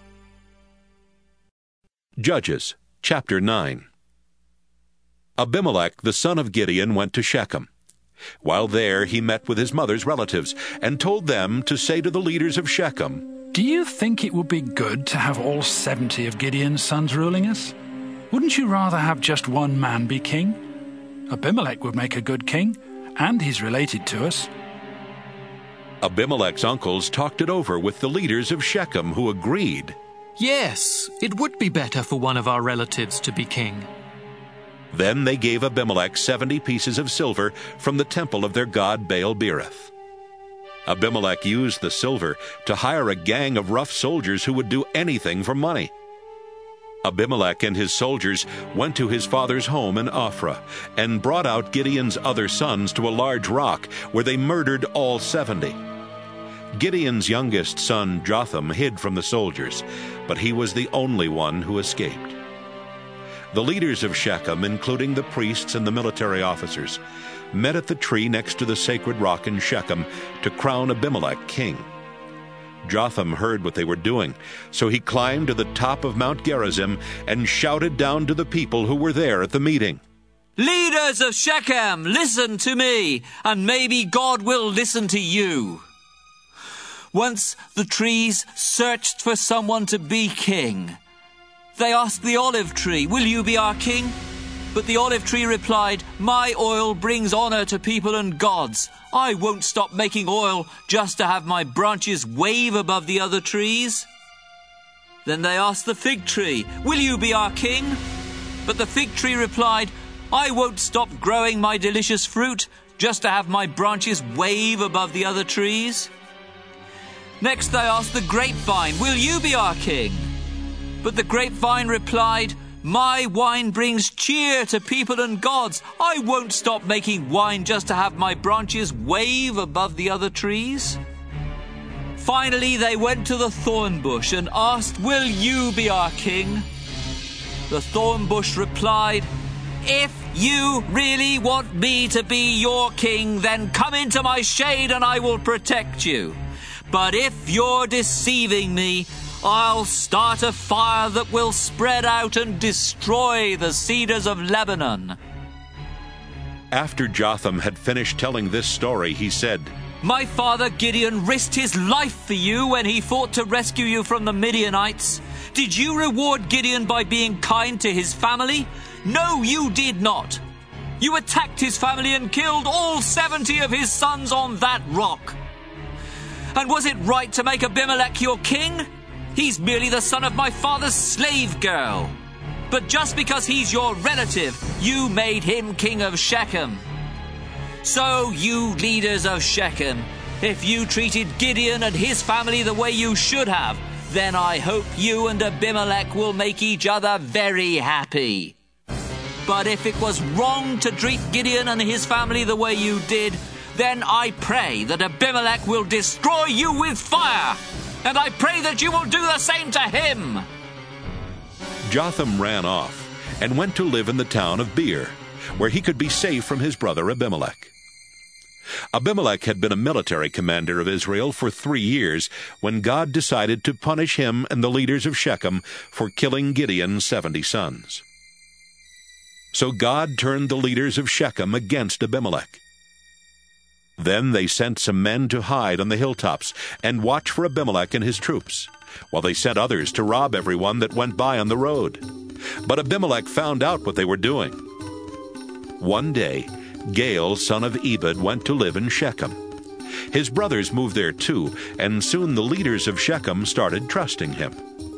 Judges chapter nine. Abimelech the son of Gideon went to Shechem. While there he met with his mother's relatives and told them to say to the leaders of Shechem, "Do you think it would be good to have all seventy of Gideon's sons ruling us? Wouldn't you rather have just one man be king? Abimelech would make a good king, and he's related to us." Abimelech's uncles talked it over with the leaders of Shechem, who agreed. Yes, it would be better for one of our relatives to be king. Then they gave Abimelech seventy pieces of silver from the temple of their god Baal-berith. Abimelech used the silver to hire a gang of rough soldiers who would do anything for money. Abimelech and his soldiers went to his father's home in Ophrah and brought out Gideon's other sons to a large rock where they murdered all seventy. Gideon's youngest son Jotham hid from the soldiers, but he was the only one who escaped. The leaders of Shechem, including the priests and the military officers, met at the tree next to the sacred rock in Shechem to crown Abimelech king. Jotham heard what they were doing, so he climbed to the top of Mount Gerizim and shouted down to the people who were there at the meeting, "Leaders of Shechem, listen to me, and maybe God will listen to you. Once the trees searched for someone to be king. They asked the olive tree, 'Will you be our king?' But the olive tree replied, 'My oil brings honor to people and gods. I won't stop making oil just to have my branches wave above the other trees.' Then they asked the fig tree, 'Will you be our king?' But the fig tree replied, 'I won't stop growing my delicious fruit just to have my branches wave above the other trees.' Next they asked the grapevine, 'Will you be our king?' But the grapevine replied, 'My wine brings cheer to people and gods. I won't stop making wine just to have my branches wave above the other trees.' Finally, they went to the thorn bush and asked, 'Will you be our king?' The thorn bush replied, 'If you really want me to be your king, then come into my shade and I will protect you. But if you're deceiving me, I'll start a fire that will spread out and destroy the cedars of Lebanon.' After Jotham had finished telling this story, he said, 'My father Gideon risked his life for you when he fought to rescue you from the Midianites. Did you reward Gideon by being kind to his family? No, you did not. You attacked his family and killed all seventy of his sons on that rock. And was it right to make Abimelech your king? He's merely the son of my father's slave girl. But just because he's your relative, you made him king of Shechem. So, you leaders of Shechem, if you treated Gideon and his family the way you should have, then I hope you and Abimelech will make each other very happy. But if it was wrong to treat Gideon and his family the way you did, then I pray that Abimelech will destroy you with fire. And I pray that you will do the same to him.' Jotham ran off and went to live in the town of Beer, where he could be safe from his brother Abimelech. Abimelech had been a military commander of Israel for three years when God decided to punish him and the leaders of Shechem for killing Gideon's seventy sons. So God turned the leaders of Shechem against Abimelech. Then they sent some men to hide on the hilltops and watch for Abimelech and his troops, while they sent others to rob everyone that went by on the road. But Abimelech found out what they were doing. One day, Gaal, son of Ebed, went to live in Shechem. His brothers moved there too, and soon the leaders of Shechem started trusting him.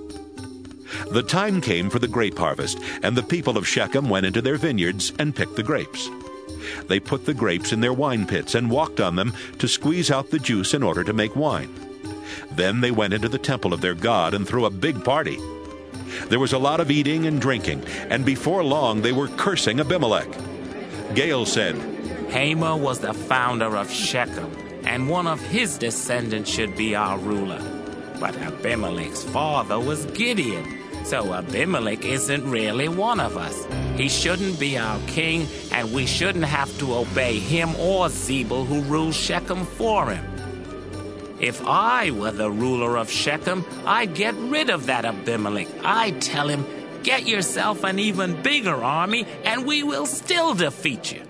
The time came for the grape harvest, and the people of Shechem went into their vineyards and picked the grapes. They put the grapes in their wine pits and walked on them to squeeze out the juice in order to make wine. Then they went into the temple of their god and threw a big party. There was a lot of eating and drinking, and before long they were cursing Abimelech. Gaal said, Hamor was the founder of Shechem, and one of his descendants should be our ruler. But Abimelech's father was Gideon, so Abimelech isn't really one of us. He shouldn't be our king, and we shouldn't have to obey him or Zebul, who rules Shechem for him. If I were the ruler of Shechem, I'd get rid of that Abimelech. I'd tell him, get yourself an even bigger army, and we will still defeat you.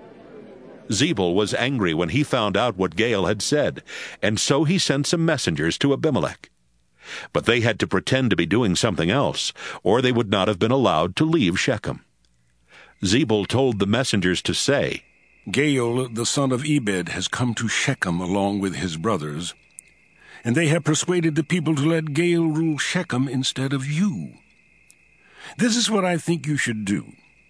Zebul was angry when he found out what Gaal had said, and so he sent some messengers to Abimelech. But they had to pretend to be doing something else, or they would not have been allowed to leave Shechem. Zebul told the messengers to say, Gaal, the son of Ebed, has come to Shechem along with his brothers, and they have persuaded the people to let Gaal rule Shechem instead of you. This is what I think you should do.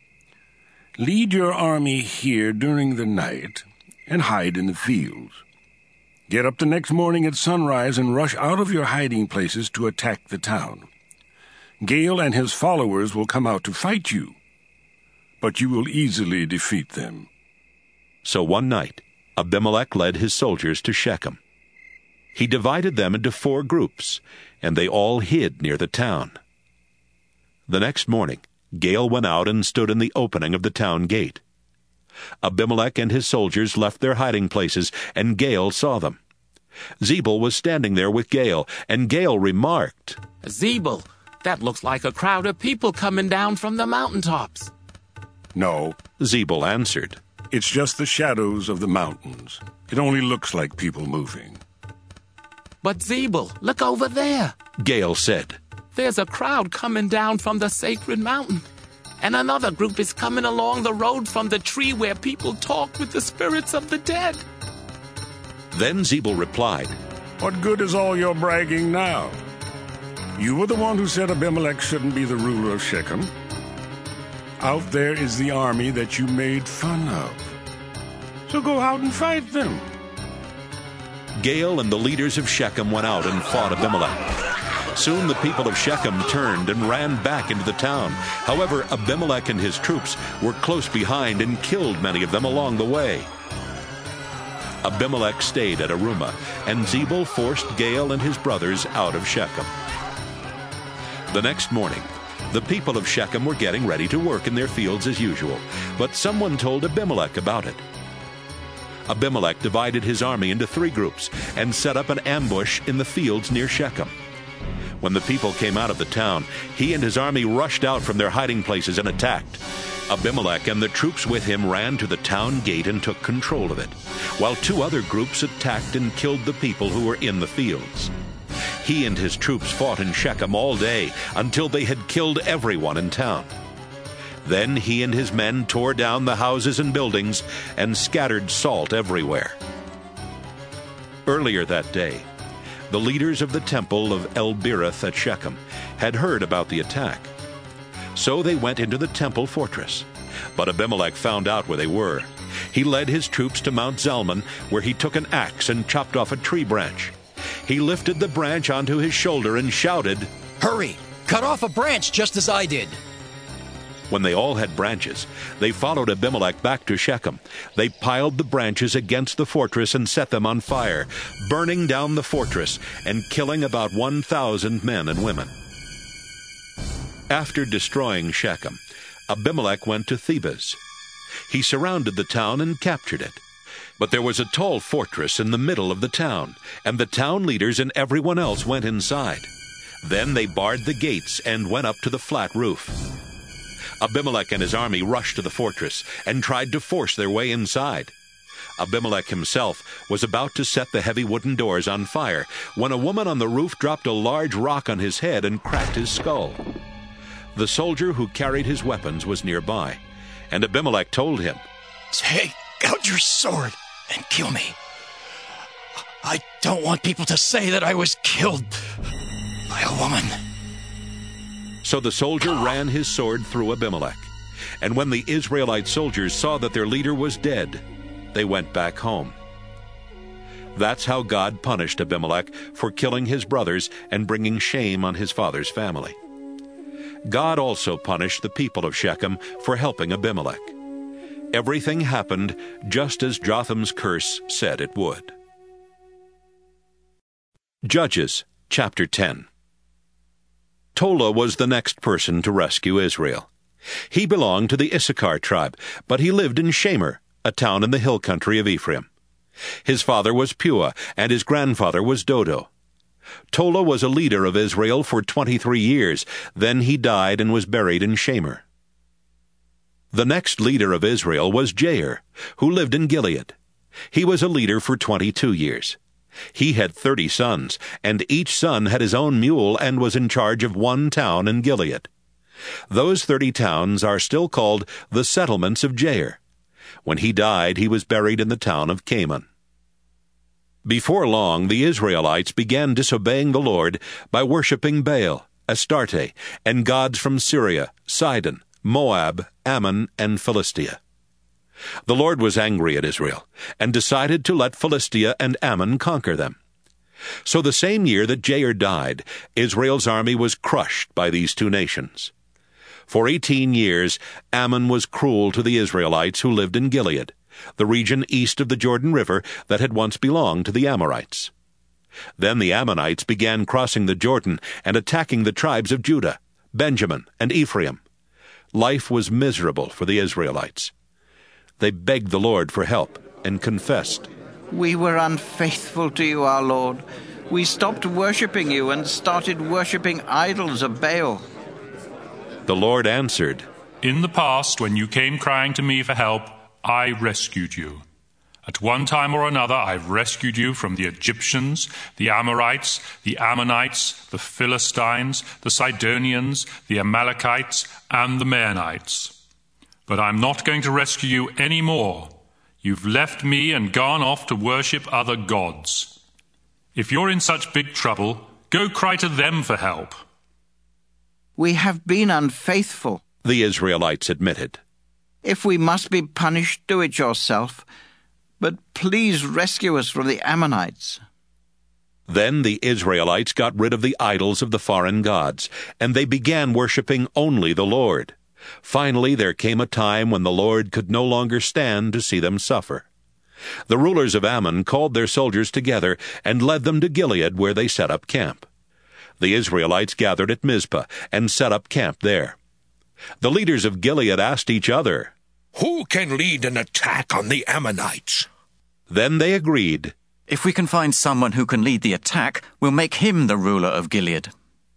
Lead your army here during the night and hide in the fields. Get up the next morning at sunrise and rush out of your hiding places to attack the town. Gaal and his followers will come out to fight you, but you will easily defeat them. So one night, Abimelech led his soldiers to Shechem. He divided them into four groups, and they all hid near the town. The next morning, Gaal went out and stood in the opening of the town gate. Abimelech and his soldiers left their hiding places, and Gaal saw them. Zebul was standing there with Gaal, and Gaal remarked, Zebul, that looks like a crowd of people coming down from the mountaintops. No, Zebul answered. It's just the shadows of the mountains. It only looks like people moving. But Zebul, look over there, Gaal said. There's a crowd coming down from the sacred mountain, and another group is coming along the road from the tree where people talk with the spirits of the dead. Then Zebul replied, What good is all your bragging now? You were the one who said Abimelech shouldn't be the ruler of Shechem. Out there is the army that you made fun of. So go out and fight them. Gaal and the leaders of Shechem went out and fought Abimelech. Soon the people of Shechem turned and ran back into the town. However, Abimelech and his troops were close behind and killed many of them along the way. Abimelech stayed at Arumah, and Zebul forced Gaal and his brothers out of Shechem. The next morning, the people of Shechem were getting ready to work in their fields as usual, but someone told Abimelech about it. Abimelech divided his army into three groups and set up an ambush in the fields near Shechem. When the people came out of the town, he and his army rushed out from their hiding places and attacked. Abimelech and the troops with him ran to the town gate and took control of it, while two other groups attacked and killed the people who were in the fields. He and his troops fought in Shechem all day until they had killed everyone in town. Then he and his men tore down the houses and buildings and scattered salt everywhere. Earlier that day, the leaders of the temple of El-Berith at Shechem had heard about the attack. So they went into the temple fortress. But Abimelech found out where they were. He led his troops to Mount Zalmon, where he took an axe and chopped off a tree branch. He lifted the branch onto his shoulder and shouted, Hurry! Cut off a branch just as I did! When they all had branches, they followed Abimelech back to Shechem. They piled the branches against the fortress and set them on fire, burning down the fortress and killing about one thousand men and women. After destroying Shechem, Abimelech went to Thebez. He surrounded the town and captured it. But there was a tall fortress in the middle of the town, and the town leaders and everyone else went inside. Then they barred the gates and went up to the flat roof. Abimelech and his army rushed to the fortress and tried to force their way inside. Abimelech himself was about to set the heavy wooden doors on fire when a woman on the roof dropped a large rock on his head and cracked his skull. The soldier who carried his weapons was nearby, and Abimelech told him, "Take out your sword and kill me. I don't want people to say that I was killed by a woman." So the soldier ran his sword through Abimelech. And when the Israelite soldiers saw that their leader was dead, they went back home. That's how God punished Abimelech for killing his brothers and bringing shame on his father's family. God also punished the people of Shechem for helping Abimelech. Everything happened just as Jotham's curse said it would. Judges chapter ten. Tola was the next person to rescue Israel. He belonged to the Issachar tribe, but he lived in Shamer, a town in the hill country of Ephraim. His father was Puah, and his grandfather was Dodo. Tola was a leader of Israel for twenty-three years. Then he died and was buried in Shamer. The next leader of Israel was Jair, who lived in Gilead. He was a leader for twenty-two years. He had thirty sons, and each son had his own mule and was in charge of one town in Gilead. Those thirty towns are still called the settlements of Jair. When he died, he was buried in the town of Kaman. Before long, the Israelites began disobeying the Lord by worshipping Baal, Astarte, and gods from Syria, Sidon, Moab, Ammon, and Philistia. The Lord was angry at Israel, and decided to let Philistia and Ammon conquer them. So the same year that Jair died, Israel's army was crushed by these two nations. For eighteen years, Ammon was cruel to the Israelites who lived in Gilead, the region east of the Jordan River that had once belonged to the Amorites. Then the Ammonites began crossing the Jordan and attacking the tribes of Judah, Benjamin, and Ephraim. Life was miserable for the Israelites. They begged the Lord for help and confessed, "We were unfaithful to you, our Lord. We stopped worshipping you and started worshipping idols of Baal." The Lord answered, "In the past, when you came crying to me for help, I rescued you. At one time or another, I've rescued you from the Egyptians, the Amorites, the Ammonites, the Philistines, the Sidonians, the Amalekites, and the Maonites. But I'm not going to rescue you any more. You've left me and gone off to worship other gods. If you're in such big trouble, go cry to them for help." "We have been unfaithful," the Israelites admitted. "If we must be punished, do it yourself. But please rescue us from the Ammonites." Then the Israelites got rid of the idols of the foreign gods, and they began worshipping only the Lord. Finally, there came a time when the Lord could no longer stand to see them suffer. The rulers of Ammon called their soldiers together and led them to Gilead, where they set up camp. The Israelites gathered at Mizpah and set up camp there. The leaders of Gilead asked each other, "Who can lead an attack on the Ammonites?" Then they agreed, "If we can find someone who can lead the attack, we'll make him the ruler of Gilead."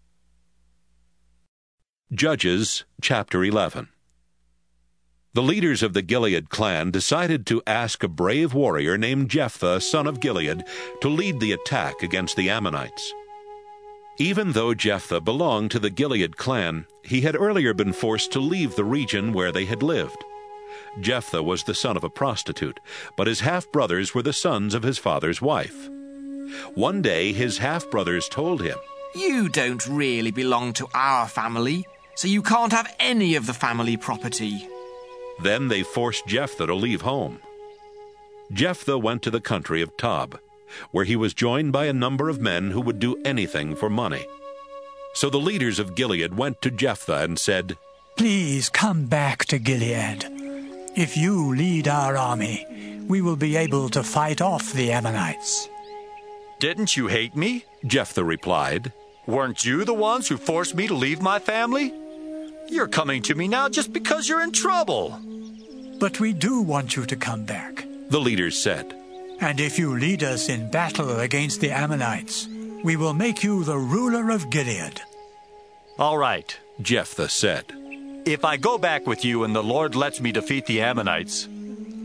Judges chapter eleven. The leaders of the Gilead clan decided to ask a brave warrior named Jephthah, son of Gilead, to lead the attack against the Ammonites. Even though Jephthah belonged to the Gilead clan, he had earlier been forced to leave the region where they had lived. Jephthah was the son of a prostitute, but his half-brothers were the sons of his father's wife. One day his half-brothers told him, "You don't really belong to our family, so you can't have any of the family property." Then they forced Jephthah to leave home. Jephthah went to the country of Tob, where he was joined by a number of men who would do anything for money. So the leaders of Gilead went to Jephthah and said, "Please come back to Gilead. If you lead our army, we will be able to fight off the Ammonites." "Didn't you hate me?" Jephthah replied. "Weren't you the ones who forced me to leave my family? You're coming to me now just because you're in trouble." "But we do want you to come back," the leaders said. "And if you lead us in battle against the Ammonites, we will make you the ruler of Gilead." "All right," Jephthah said. "If I go back with you and the Lord lets me defeat the Ammonites,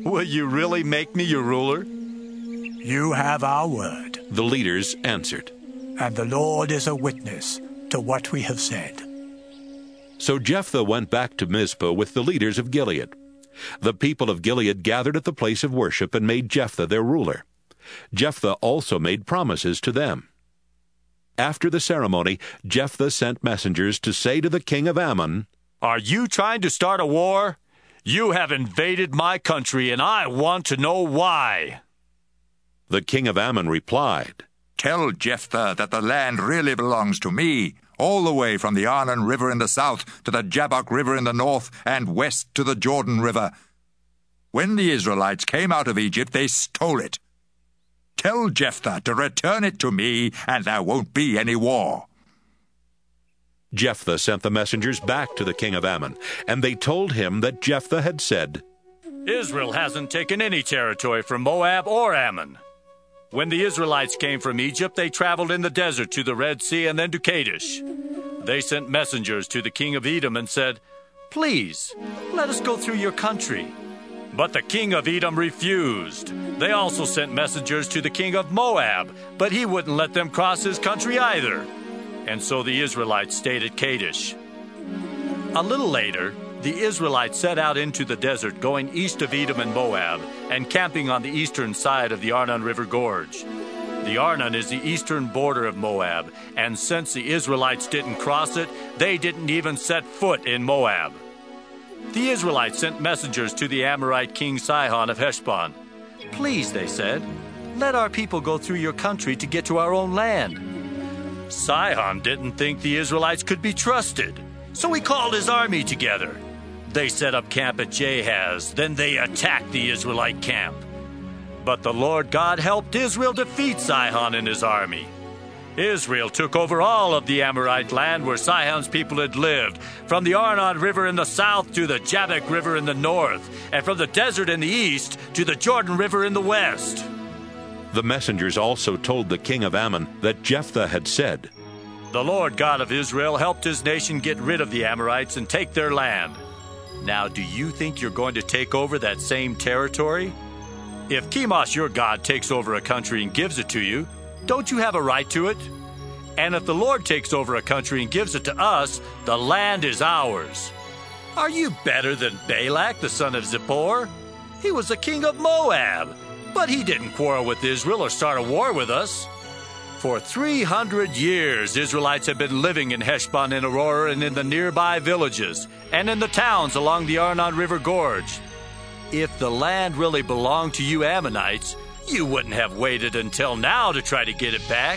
Will you really make me your ruler? You have our word, the leaders answered. and the Lord is a witness to what we have said. So Jephthah went back to Mizpah with the leaders of Gilead. The people of Gilead gathered at the place of worship and made Jephthah their ruler. Jephthah also made promises to them. After the ceremony, Jephthah sent messengers to say to the king of Ammon, "Are you trying to start a war? You have invaded my country, and I want to know why." The king of Ammon replied, "Tell Jephthah that the land really belongs to me, all the way from the Arnon River in the south to the Jabbok River in the north and west to the Jordan River. When the Israelites came out of Egypt, they stole it. Tell Jephthah to return it to me, and there won't be any war." Jephthah sent the messengers back to the king of Ammon, and they told him that Jephthah had said, "Israel hasn't taken any territory from Moab or Ammon. When the Israelites came from Egypt, they traveled in the desert to the Red Sea and then to Kadesh. They sent messengers to the king of Edom and said, 'Please, let us go through your country.' But the king of Edom refused. They also sent messengers to the king of Moab, but he wouldn't let them cross his country either. And so the Israelites stayed at Kadesh. A little later, the Israelites set out into the desert, going east of Edom and Moab, and camping on the eastern side of the Arnon River Gorge. The Arnon is the eastern border of Moab, and since the Israelites didn't cross it, they didn't even set foot in Moab. The Israelites sent messengers to the Amorite king Sihon of Heshbon. "Please," they said, "let our people go through your country to get to our own land." Sihon didn't think the Israelites could be trusted, so he called his army together. They set up camp at Jahaz, then they attacked the Israelite camp. But the Lord God helped Israel defeat Sihon and his army. Israel took over all of the Amorite land where Sihon's people had lived, from the Arnon River in the south to the Jabbok River in the north, and from the desert in the east to the Jordan River in the west. The messengers also told the king of Ammon that Jephthah had said, "The Lord God of Israel helped his nation get rid of the Amorites and take their land. Now, do you think you're going to take over that same territory? If Chemosh, your God, takes over a country and gives it to you, don't you have a right to it? And if the Lord takes over a country and gives it to us, the land is ours. Are you better than Balak, the son of Zippor? He was the king of Moab, but he didn't quarrel with Israel or start a war with us. For three hundred years, Israelites have been living in Heshbon and Aurora and in the nearby villages, and in the towns along the Arnon River Gorge. If the land really belonged to you Ammonites, you wouldn't have waited until now to try to get it back.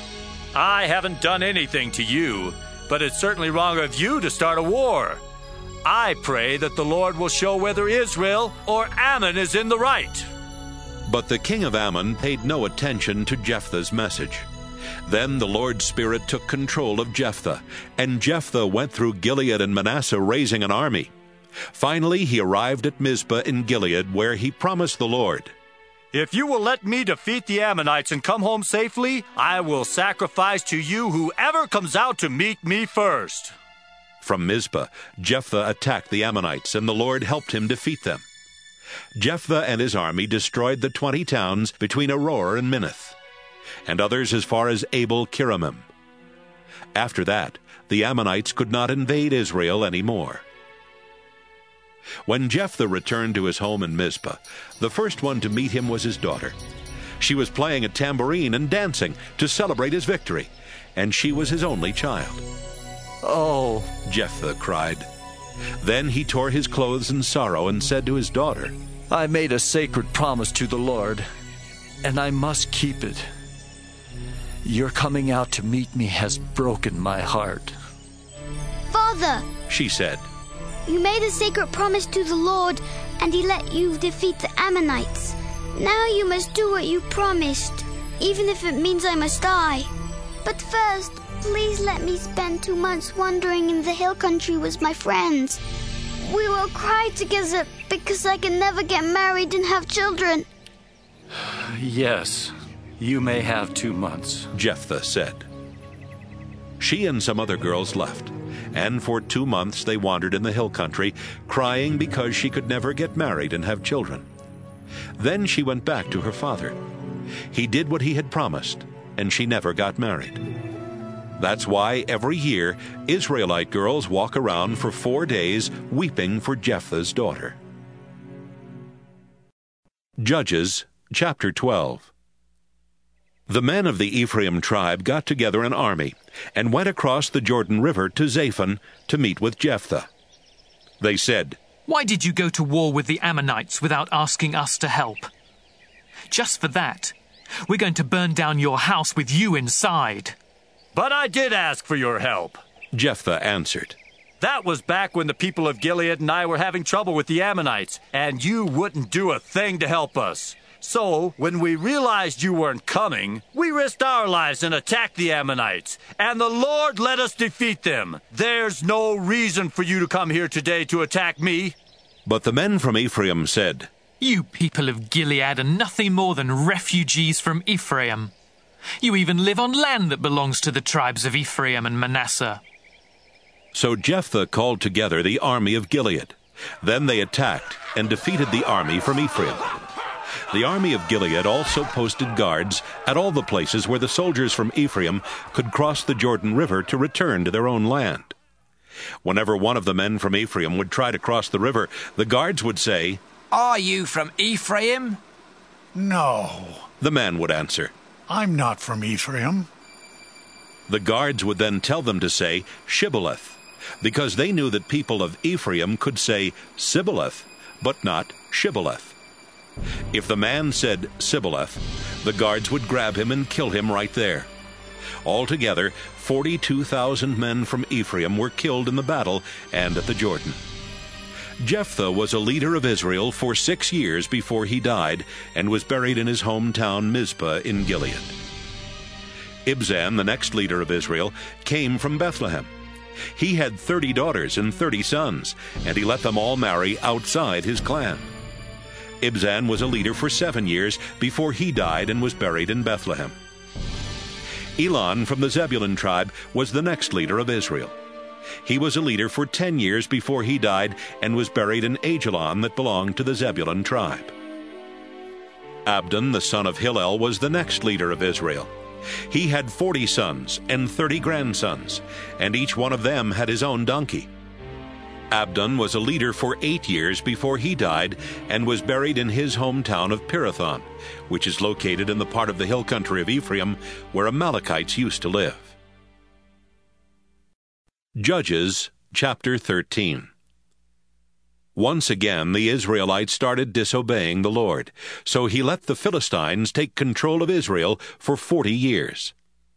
I haven't done anything to you, but it's certainly wrong of you to start a war. I pray that the Lord will show whether Israel or Ammon is in the right." But the king of Ammon paid no attention to Jephthah's message. Then the Lord's Spirit took control of Jephthah, and Jephthah went through Gilead and Manasseh raising an army. Finally, he arrived at Mizpah in Gilead, where he promised the Lord, "If you will let me defeat the Ammonites and come home safely, I will sacrifice to you whoever comes out to meet me first." From Mizpah, Jephthah attacked the Ammonites, and the Lord helped him defeat them. Jephthah and his army destroyed the twenty towns between Aroer and Minnith, and others as far as Abel Kiramim. After that, the Ammonites could not invade Israel any more. When Jephthah returned to his home in Mizpah, the first one to meet him was his daughter. She was playing a tambourine and dancing to celebrate his victory, and she was his only child. "Oh," Jephthah cried. Then he tore his clothes in sorrow and said to his daughter, "I made a sacred promise to the Lord, and I must keep it. Your coming out to meet me has broken my heart." "Father," she said, "you made a sacred promise to the Lord, and he let you defeat the Ammonites. Now you must do what you promised, even if it means I must die. But first, please let me spend two months wandering in the hill country with my friends. We will cry together because I can never get married and have children." "Yes, you may have two months," Jephthah said. She and some other girls left, and for two months they wandered in the hill country, crying because she could never get married and have children. Then she went back to her father. He did what he had promised, and she never got married. That's why every year Israelite girls walk around for four days weeping for Jephthah's daughter. Judges chapter twelve. The men of the Ephraim tribe got together an army and went across the Jordan River to Zaphon to meet with Jephthah. They said, "Why did you go to war with the Ammonites without asking us to help? Just for that, we're going to burn down your house with you inside." "But I did ask for your help," Jephthah answered. "That was back when the people of Gilead and I were having trouble with the Ammonites, and you wouldn't do a thing to help us. So, when we realized you weren't coming, we risked our lives and attacked the Ammonites, and the Lord let us defeat them. There's no reason for you to come here today to attack me." But the men from Ephraim said, "You people of Gilead are nothing more than refugees from Ephraim. You even live on land that belongs to the tribes of Ephraim and Manasseh." So Jephthah called together the army of Gilead. Then they attacked and defeated the army from Ephraim. The army of Gilead also posted guards at all the places where the soldiers from Ephraim could cross the Jordan River to return to their own land. Whenever one of the men from Ephraim would try to cross the river, the guards would say, "Are you from Ephraim?" "No," the man would answer. "I'm not from Ephraim." The guards would then tell them to say Shibboleth, because they knew that people of Ephraim could say Sibboleth, but not Shibboleth. If the man said Sibboleth, the guards would grab him and kill him right there. Altogether, forty-two thousand men from Ephraim were killed in the battle and at the Jordan. Jephthah was a leader of Israel for six years before he died and was buried in his hometown Mizpah in Gilead. Ibzan, the next leader of Israel, came from Bethlehem. He had thirty daughters and thirty sons, and he let them all marry outside his clan. Ibzan was a leader for seven years before he died and was buried in Bethlehem. Elon from the Zebulun tribe was the next leader of Israel. He was a leader for ten years before he died and was buried in Ajalon that belonged to the Zebulun tribe. Abdon, the son of Hillel, was the next leader of Israel. He had forty sons and thirty grandsons, and each one of them had his own donkey. Abdon was a leader for eight years before he died and was buried in his hometown of Pirathon, which is located in the part of the hill country of Ephraim where Amalekites used to live. Judges chapter thirteen. Once again the Israelites started disobeying the Lord, so he let the Philistines take control of Israel for forty years.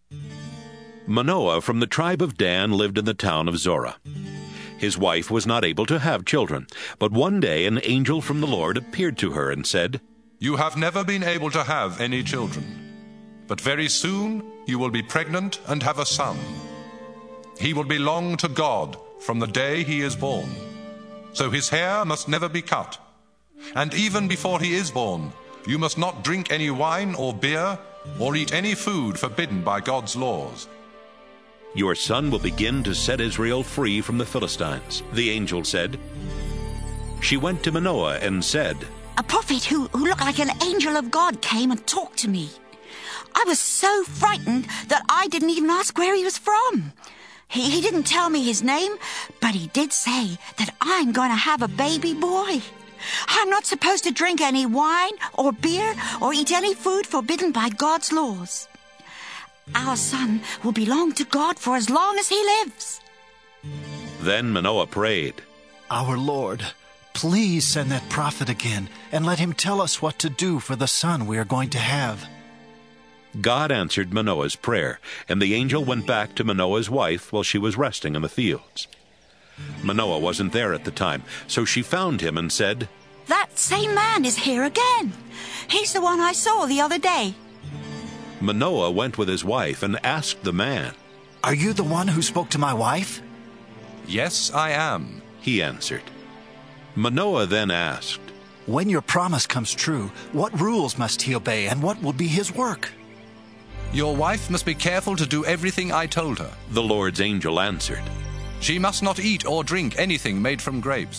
Manoah from the tribe of Dan lived in the town of Zorah. His wife was not able to have children, but one day an angel from the Lord appeared to her and said, "You have never been able to have any children, but very soon you will be pregnant and have a son. He will belong to God from the day he is born, so his hair must never be cut. And even before he is born, you must not drink any wine or beer or eat any food forbidden by God's laws. Your son will begin to set Israel free from the Philistines," the angel said. She went to Manoah and said, "A prophet who, who looked like an angel of God came and talked to me. I was so frightened that I didn't even ask where he was from. He, he didn't tell me his name, but he did say that I'm going to have a baby boy. I'm not supposed to drink any wine or beer or eat any food forbidden by God's laws. Our son will belong to God for as long as he lives." Then Manoah prayed, "Our Lord, please send that prophet again and let him tell us what to do for the son we are going to have." God answered Manoah's prayer, and the angel went back to Manoah's wife while she was resting in the fields. Manoah wasn't there at the time, so she found him and said, "That same man is here again. He's the one I saw the other day." Manoah went with his wife and asked the man, "Are you the one who spoke to my wife?" "Yes, I am," he answered. Manoah then asked, "When your promise comes true, what rules must he obey and what will be his work?" "Your wife must be careful to do everything I told her," the Lord's angel answered. "She must not eat or drink anything made from grapes.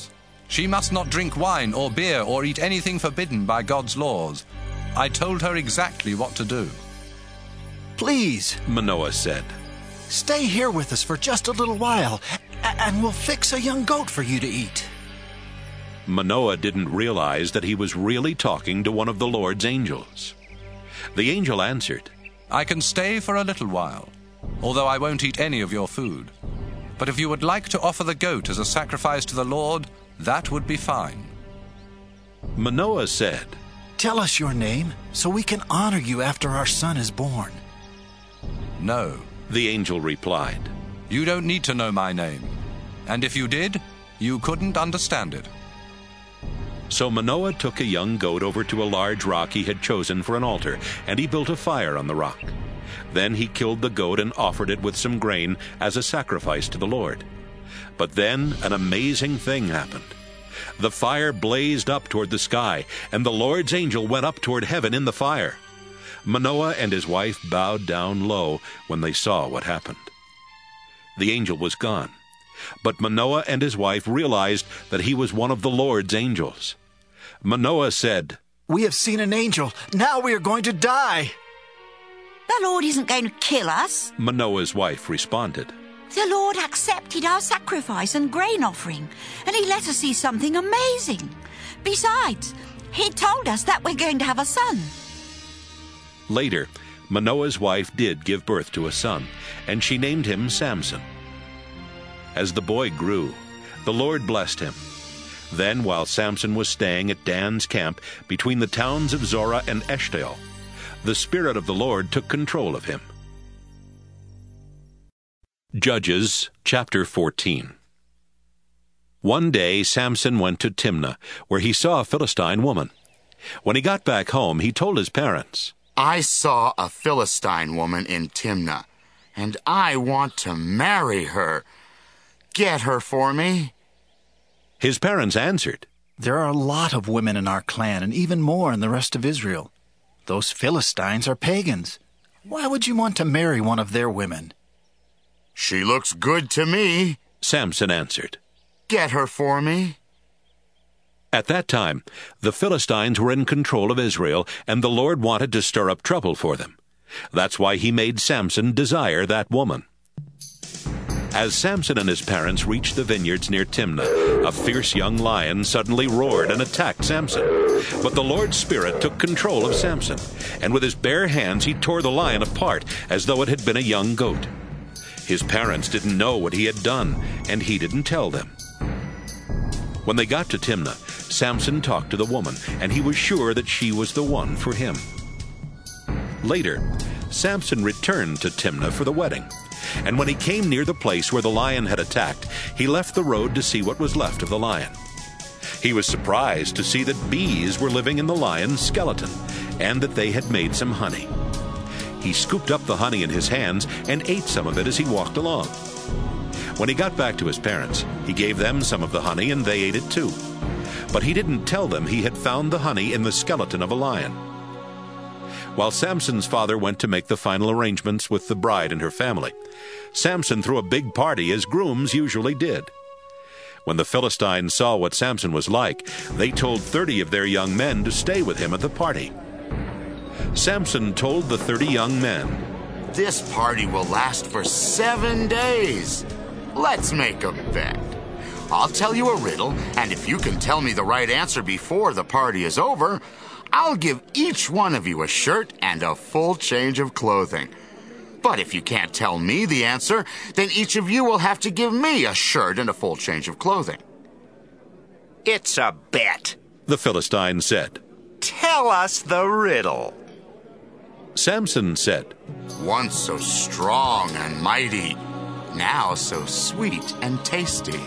She must not drink wine or beer or eat anything forbidden by God's laws. I told her exactly what to do. Please, Manoah said, stay here with us for just a little while, and we'll fix a young goat for you to eat. Manoah didn't realize that he was really talking to one of the Lord's angels. The angel answered, I can stay for a little while, although I won't eat any of your food. But if you would like to offer the goat as a sacrifice to the Lord, that would be fine. Manoah said, Tell us your name, so we can honor you after our son is born. No, the angel replied. You don't need to know my name. And if you did, you couldn't understand it. So Manoah took a young goat over to a large rock he had chosen for an altar, and he built a fire on the rock. Then he killed the goat and offered it with some grain as a sacrifice to the Lord. But then an amazing thing happened. The fire blazed up toward the sky, and the Lord's angel went up toward heaven in the fire. Manoah and his wife bowed down low when they saw what happened. The angel was gone, but Manoah and his wife realized that he was one of the Lord's angels. Manoah said, We have seen an angel. Now we are going to die. The Lord isn't going to kill us. Manoah's wife responded. The Lord accepted our sacrifice and grain offering, and he let us see something amazing. Besides, he told us that we're going to have a son. Later, Manoah's wife did give birth to a son, and she named him Samson. As the boy grew, the Lord blessed him. Then, while Samson was staying at Dan's camp between the towns of Zorah and Eshtaol, the Spirit of the Lord took control of him. Judges chapter fourteen. One day Samson went to Timnah, where he saw a Philistine woman. When he got back home, he told his parents, I saw a Philistine woman in Timnah, and I want to marry her. Get her for me. His parents answered, There are a lot of women in our clan, and even more in the rest of Israel. Those Philistines are pagans. Why would you want to marry one of their women? She looks good to me, Samson answered. Get her for me. At that time, the Philistines were in control of Israel, and the Lord wanted to stir up trouble for them. That's why he made Samson desire that woman. As Samson and his parents reached the vineyards near Timnah, a fierce young lion suddenly roared and attacked Samson. But the Lord's Spirit took control of Samson, and with his bare hands he tore the lion apart as though it had been a young goat. His parents didn't know what he had done, and he didn't tell them. When they got to Timnah, Samson talked to the woman, and he was sure that she was the one for him. Later, Samson returned to Timnah for the wedding, and when he came near the place where the lion had attacked, he left the road to see what was left of the lion. He was surprised to see that bees were living in the lion's skeleton, and that they had made some honey. He scooped up the honey in his hands and ate some of it as he walked along. When he got back to his parents, he gave them some of the honey, and they ate it too. But he didn't tell them he had found the honey in the skeleton of a lion. While Samson's father went to make the final arrangements with the bride and her family, Samson threw a big party as grooms usually did. When the Philistines saw what Samson was like, they told thirty of their young men to stay with him at the party. Samson told the thirty young men, This party will last for seven days. Let's make a bet. I'll tell you a riddle, and if you can tell me the right answer before the party is over, I'll give each one of you a shirt and a full change of clothing. But if you can't tell me the answer, then each of you will have to give me a shirt and a full change of clothing. It's a bet, the Philistine said. Tell us the riddle. Samson said, Once so strong and mighty, now so sweet and tasty.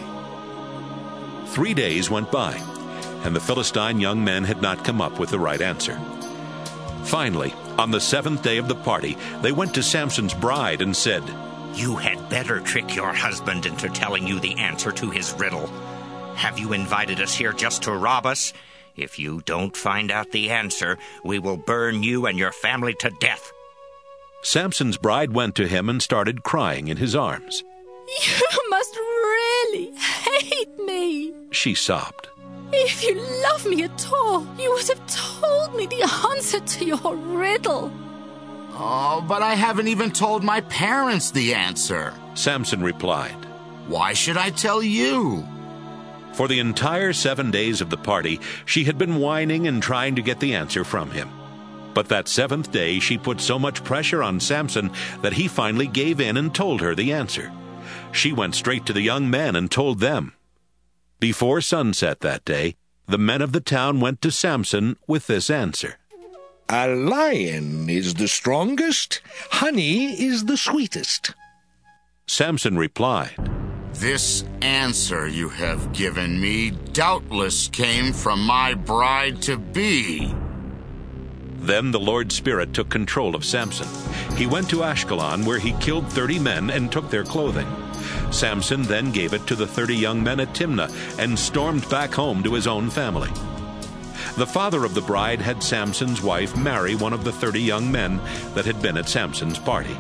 Three days went by, and the Philistine young men had not come up with the right answer. Finally, on the seventh day of the party, they went to Samson's bride and said, You had better trick your husband into telling you the answer to his riddle. Have you invited us here just to rob us? If you don't find out the answer, we will burn you and your family to death. Samson's bride went to him and started crying in his arms. You must really hate me, she sobbed. If you love me at all, you would have told me the answer to your riddle. Oh, but I haven't even told my parents the answer, Samson replied. Why should I tell you? For the entire seven days of the party, she had been whining and trying to get the answer from him. But that seventh day, she put so much pressure on Samson that he finally gave in and told her the answer. She went straight to the young men and told them. Before sunset that day, the men of the town went to Samson with this answer. A lion is the strongest, honey is the sweetest. Samson replied, This answer you have given me doubtless came from my bride-to-be. Then the Lord's Spirit took control of Samson. He went to Ashkelon, where he killed thirty men and took their clothing. Samson then gave it to the thirty young men at Timnah and stormed back home to his own family. The father of the bride had Samson's wife marry one of the thirty young men that had been at Samson's party.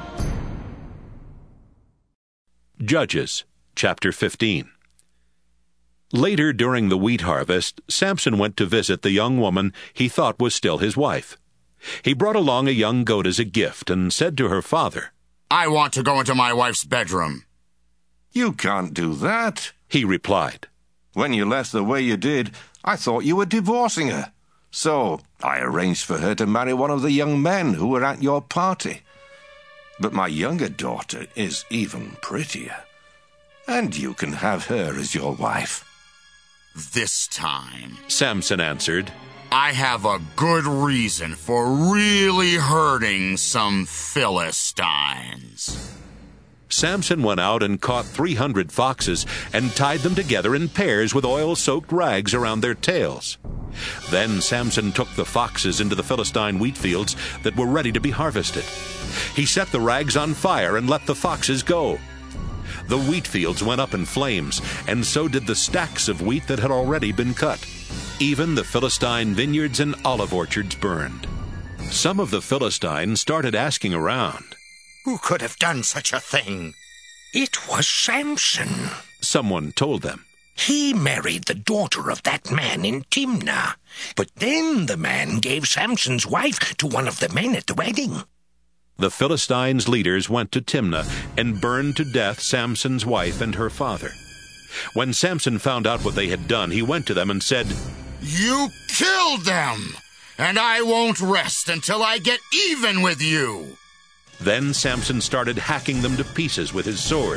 Judges, chapter fifteen. Later during the wheat harvest, Samson went to visit the young woman he thought was still his wife. He brought along a young goat as a gift and said to her father, I want to go into my wife's bedroom. You can't do that, he replied. When you left the way you did, I thought you were divorcing her. So I arranged for her to marry one of the young men who were at your party. But my younger daughter is even prettier, and you can have her as your wife. This time, Samson answered, I have a good reason for really hurting some Philistines. Samson went out and caught three hundred foxes and tied them together in pairs with oil-soaked rags around their tails. Then Samson took the foxes into the Philistine wheat fields that were ready to be harvested. He set the rags on fire and let the foxes go. The wheat fields went up in flames, and so did the stacks of wheat that had already been cut. Even the Philistine vineyards and olive orchards burned. Some of the Philistines started asking around, Who could have done such a thing? It was Samson, someone told them. He married the daughter of that man in Timnah. But then the man gave Samson's wife to one of the men at the wedding. The Philistines' leaders went to Timnah and burned to death Samson's wife and her father. When Samson found out what they had done, he went to them and said, You killed them, and I won't rest until I get even with you. Then Samson started hacking them to pieces with his sword.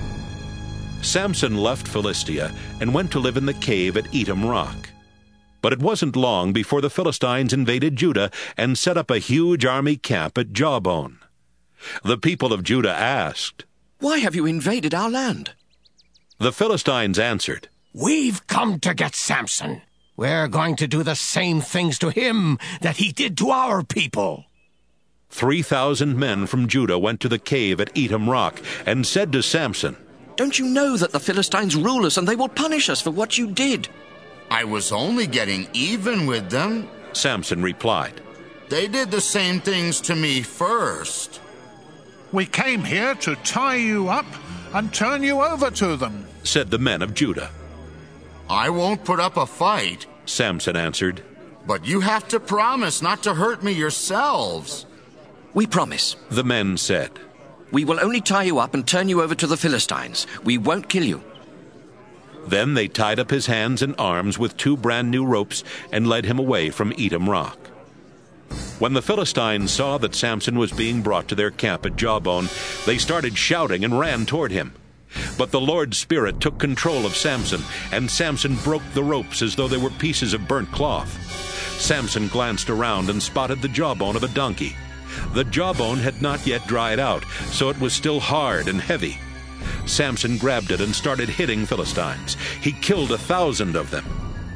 Samson left Philistia and went to live in the cave at Etam Rock. But it wasn't long before the Philistines invaded Judah and set up a huge army camp at Jawbone. The people of Judah asked, Why have you invaded our land? The Philistines answered, We've come to get Samson. We're going to do the same things to him that he did to our people. Three thousand men from Judah went to the cave at Etam Rock and said to Samson, Don't you know that the Philistines rule us and they will punish us for what you did? I was only getting even with them, Samson replied. They did the same things to me first. We came here to tie you up and turn you over to them, said the men of Judah. I won't put up a fight, Samson answered. But you have to promise not to hurt me yourselves. We promise, the men said. We will only tie you up and turn you over to the Philistines. We won't kill you. Then they tied up his hands and arms with two brand new ropes and led him away from Etam Rock. When the Philistines saw that Samson was being brought to their camp at Jawbone, they started shouting and ran toward him. But the Lord's Spirit took control of Samson, and Samson broke the ropes as though they were pieces of burnt cloth. Samson glanced around and spotted the jawbone of a donkey. The jawbone had not yet dried out, so it was still hard and heavy. Samson grabbed it and started hitting Philistines. He killed a thousand of them.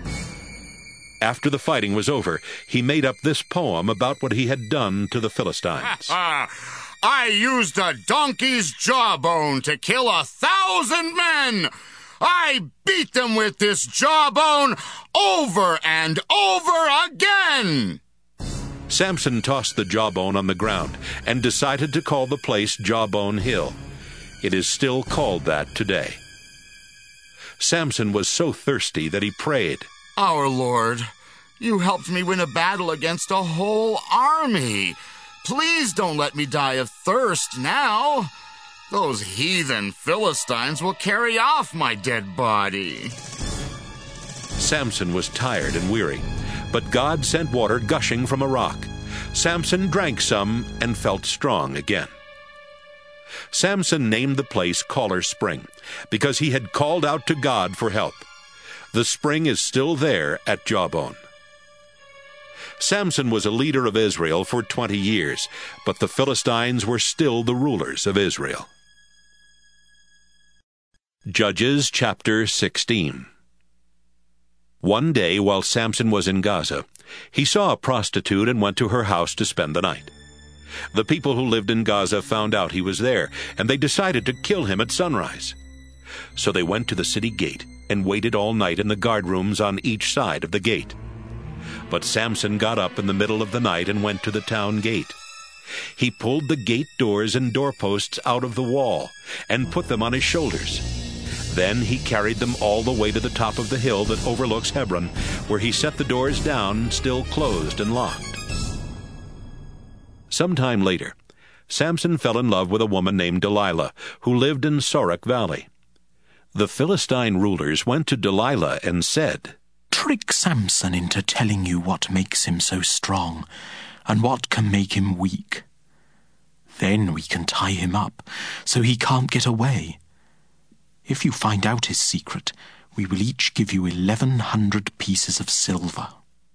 After the fighting was over, he made up this poem about what he had done to the Philistines. I used a donkey's jawbone to kill a thousand men. I beat them with this jawbone over and over again. Samson tossed the jawbone on the ground and decided to call the place Jawbone Hill. It is still called that today. Samson was so thirsty that he prayed, Our Lord, you helped me win a battle against a whole army. Please don't let me die of thirst now. Those heathen Philistines will carry off my dead body. Samson was tired and weary, but God sent water gushing from a rock. Samson drank some and felt strong again. Samson named the place Caller Spring because he had called out to God for help. The spring is still there at Jawbone. Samson was a leader of Israel for twenty years, but the Philistines were still the rulers of Israel. Judges chapter sixteen. One day, while Samson was in Gaza, he saw a prostitute and went to her house to spend the night. The people who lived in Gaza found out he was there, and they decided to kill him at sunrise. So they went to the city gate and waited all night in the guard rooms on each side of the gate. But Samson got up in the middle of the night and went to the town gate. He pulled the gate doors and doorposts out of the wall and put them on his shoulders. Then he carried them all the way to the top of the hill that overlooks Hebron, where he set the doors down, still closed and locked. Some time later, Samson fell in love with a woman named Delilah, who lived in Sorek Valley. The Philistine rulers went to Delilah and said, "Trick Samson into telling you what makes him so strong, and what can make him weak. Then we can tie him up, so he can't get away. If you find out his secret, we will each give you eleven hundred pieces of silver."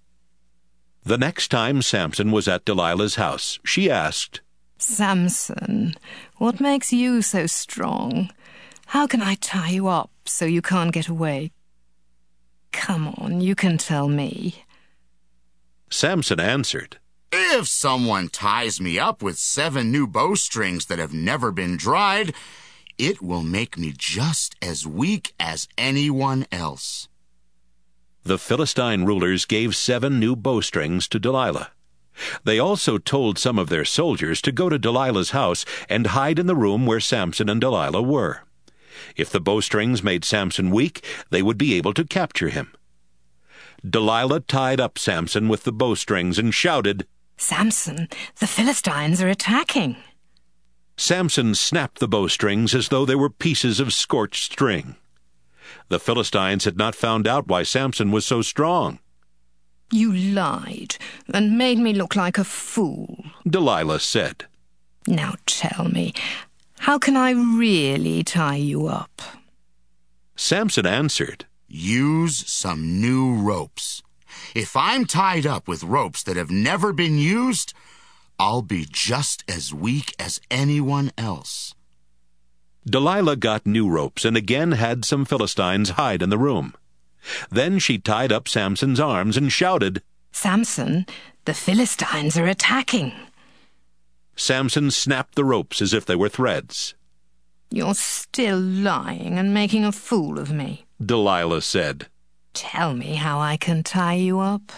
The next time Samson was at Delilah's house, she asked, "Samson, what makes you so strong? How can I tie you up so you can't get away? Come on, you can tell me." Samson answered, "If someone ties me up with seven new bowstrings that have never been dried, it will make me just as weak as anyone else." The Philistine rulers gave seven new bowstrings to Delilah. They also told some of their soldiers to go to Delilah's house and hide in the room where Samson and Delilah were. If the bowstrings made Samson weak, they would be able to capture him. Delilah tied up Samson with the bowstrings and shouted, "Samson, the Philistines are attacking." Samson snapped the bowstrings as though they were pieces of scorched string. The Philistines had not found out why Samson was so strong. "You lied and made me look like a fool," Delilah said. "Now tell me, how can I really tie you up?" Samson answered, "Use some new ropes. If I'm tied up with ropes that have never been used, I'll be just as weak as anyone else." Delilah got new ropes and again had some Philistines hide in the room. Then she tied up Samson's arms and shouted, "Samson, the Philistines are attacking." Samson snapped the ropes as if they were threads. "You're still lying and making a fool of me," Delilah said. "Tell me how I can tie you up."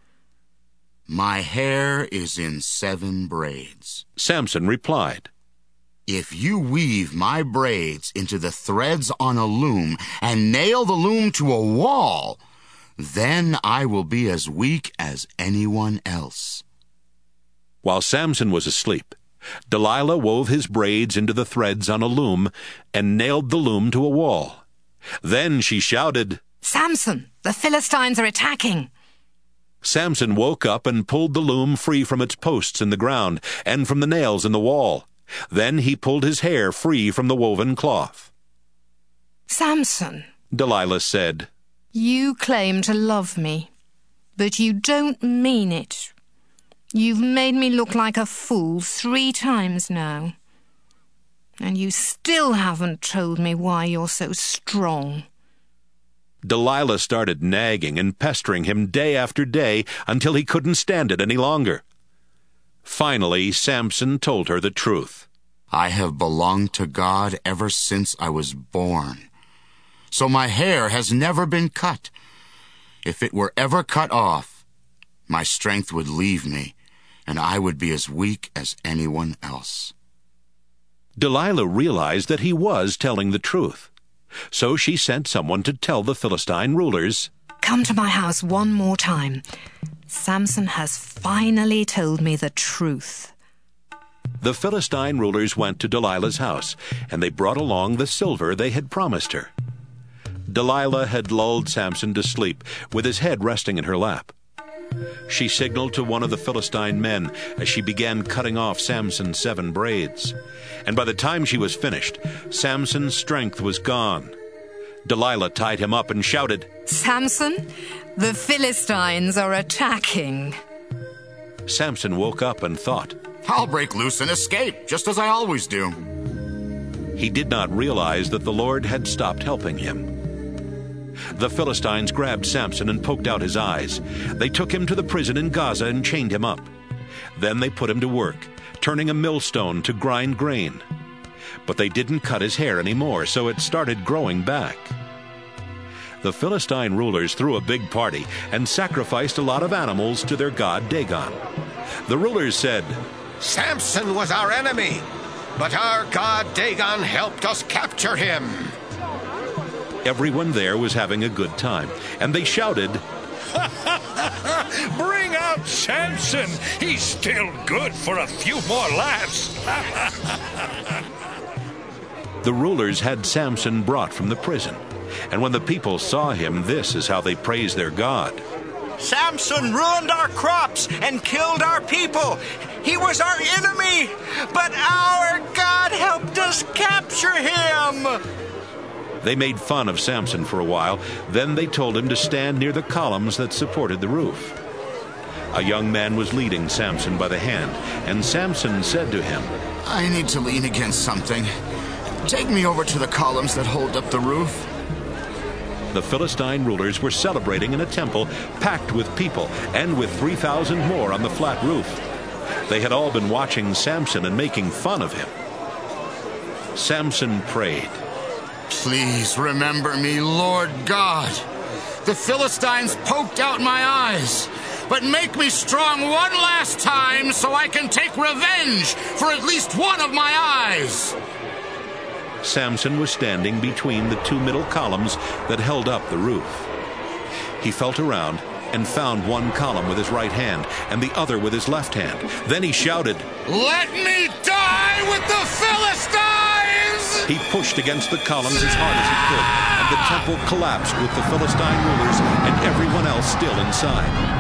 "My hair is in seven braids," Samson replied. "If you weave my braids into the threads on a loom and nail the loom to a wall, then I will be as weak as anyone else." While Samson was asleep, Delilah wove his braids into the threads on a loom and nailed the loom to a wall. Then she shouted, "Samson, the Philistines are attacking." Samson woke up and pulled the loom free from its posts in the ground and from the nails in the wall. Then he pulled his hair free from the woven cloth. "Samson," Delilah said, "you claim to love me, but you don't mean it. You've made me look like a fool three times now, and you still haven't told me why you're so strong." Delilah started nagging and pestering him day after day until he couldn't stand it any longer. Finally, Samson told her the truth. "I have belonged to God ever since I was born, so my hair has never been cut. If it were ever cut off, my strength would leave me, and I would be as weak as anyone else." Delilah realized that he was telling the truth. So she sent someone to tell the Philistine rulers, come to my house one more time. Samson has finally told me the truth. The Philistine rulers went to Delilah's house, and they brought along the silver they had promised her. Delilah had lulled Samson to sleep, with his head resting in her lap. She signaled to one of the Philistine men as she began cutting off Samson's seven braids. And by the time she was finished, Samson's strength was gone. Delilah tied him up and shouted, "Samson, the Philistines are attacking." Samson woke up and thought, "I'll break loose and escape, just as I always do." He did not realize that the Lord had stopped helping him. The Philistines grabbed Samson and poked out his eyes. They took him to the prison in Gaza and chained him up. Then they put him to work, turning a millstone to grind grain. But they didn't cut his hair anymore, so it started growing back. The Philistine rulers threw a big party and sacrificed a lot of animals to their god Dagon. The rulers said, "Samson was our enemy, but our god Dagon helped us capture him." Everyone there was having a good time, and they shouted, "Bring out Samson! He's still good for a few more laughs." The rulers had Samson brought from the prison, and when the people saw him, this is how they praised their God. "Samson ruined our crops and killed our people. He was our enemy, but our God helped us capture him." They made fun of Samson for a while. Then they told him to stand near the columns that supported the roof. A young man was leading Samson by the hand, and Samson said to him, "I need to lean against something. Take me over to the columns that hold up the roof." The Philistine rulers were celebrating in a temple packed with people and with three thousand more on the flat roof. They had all been watching Samson and making fun of him. Samson prayed, "Please remember me, Lord God. The Philistines poked out my eyes, but make me strong one last time so I can take revenge for at least one of my eyes." Samson was standing between the two middle columns that held up the roof. He felt around and found one column with his right hand and the other with his left hand. Then he shouted, "Let me die with the Philistines!" He pushed against the columns as hard as he could, and the temple collapsed with the Philistine rulers and everyone else still inside.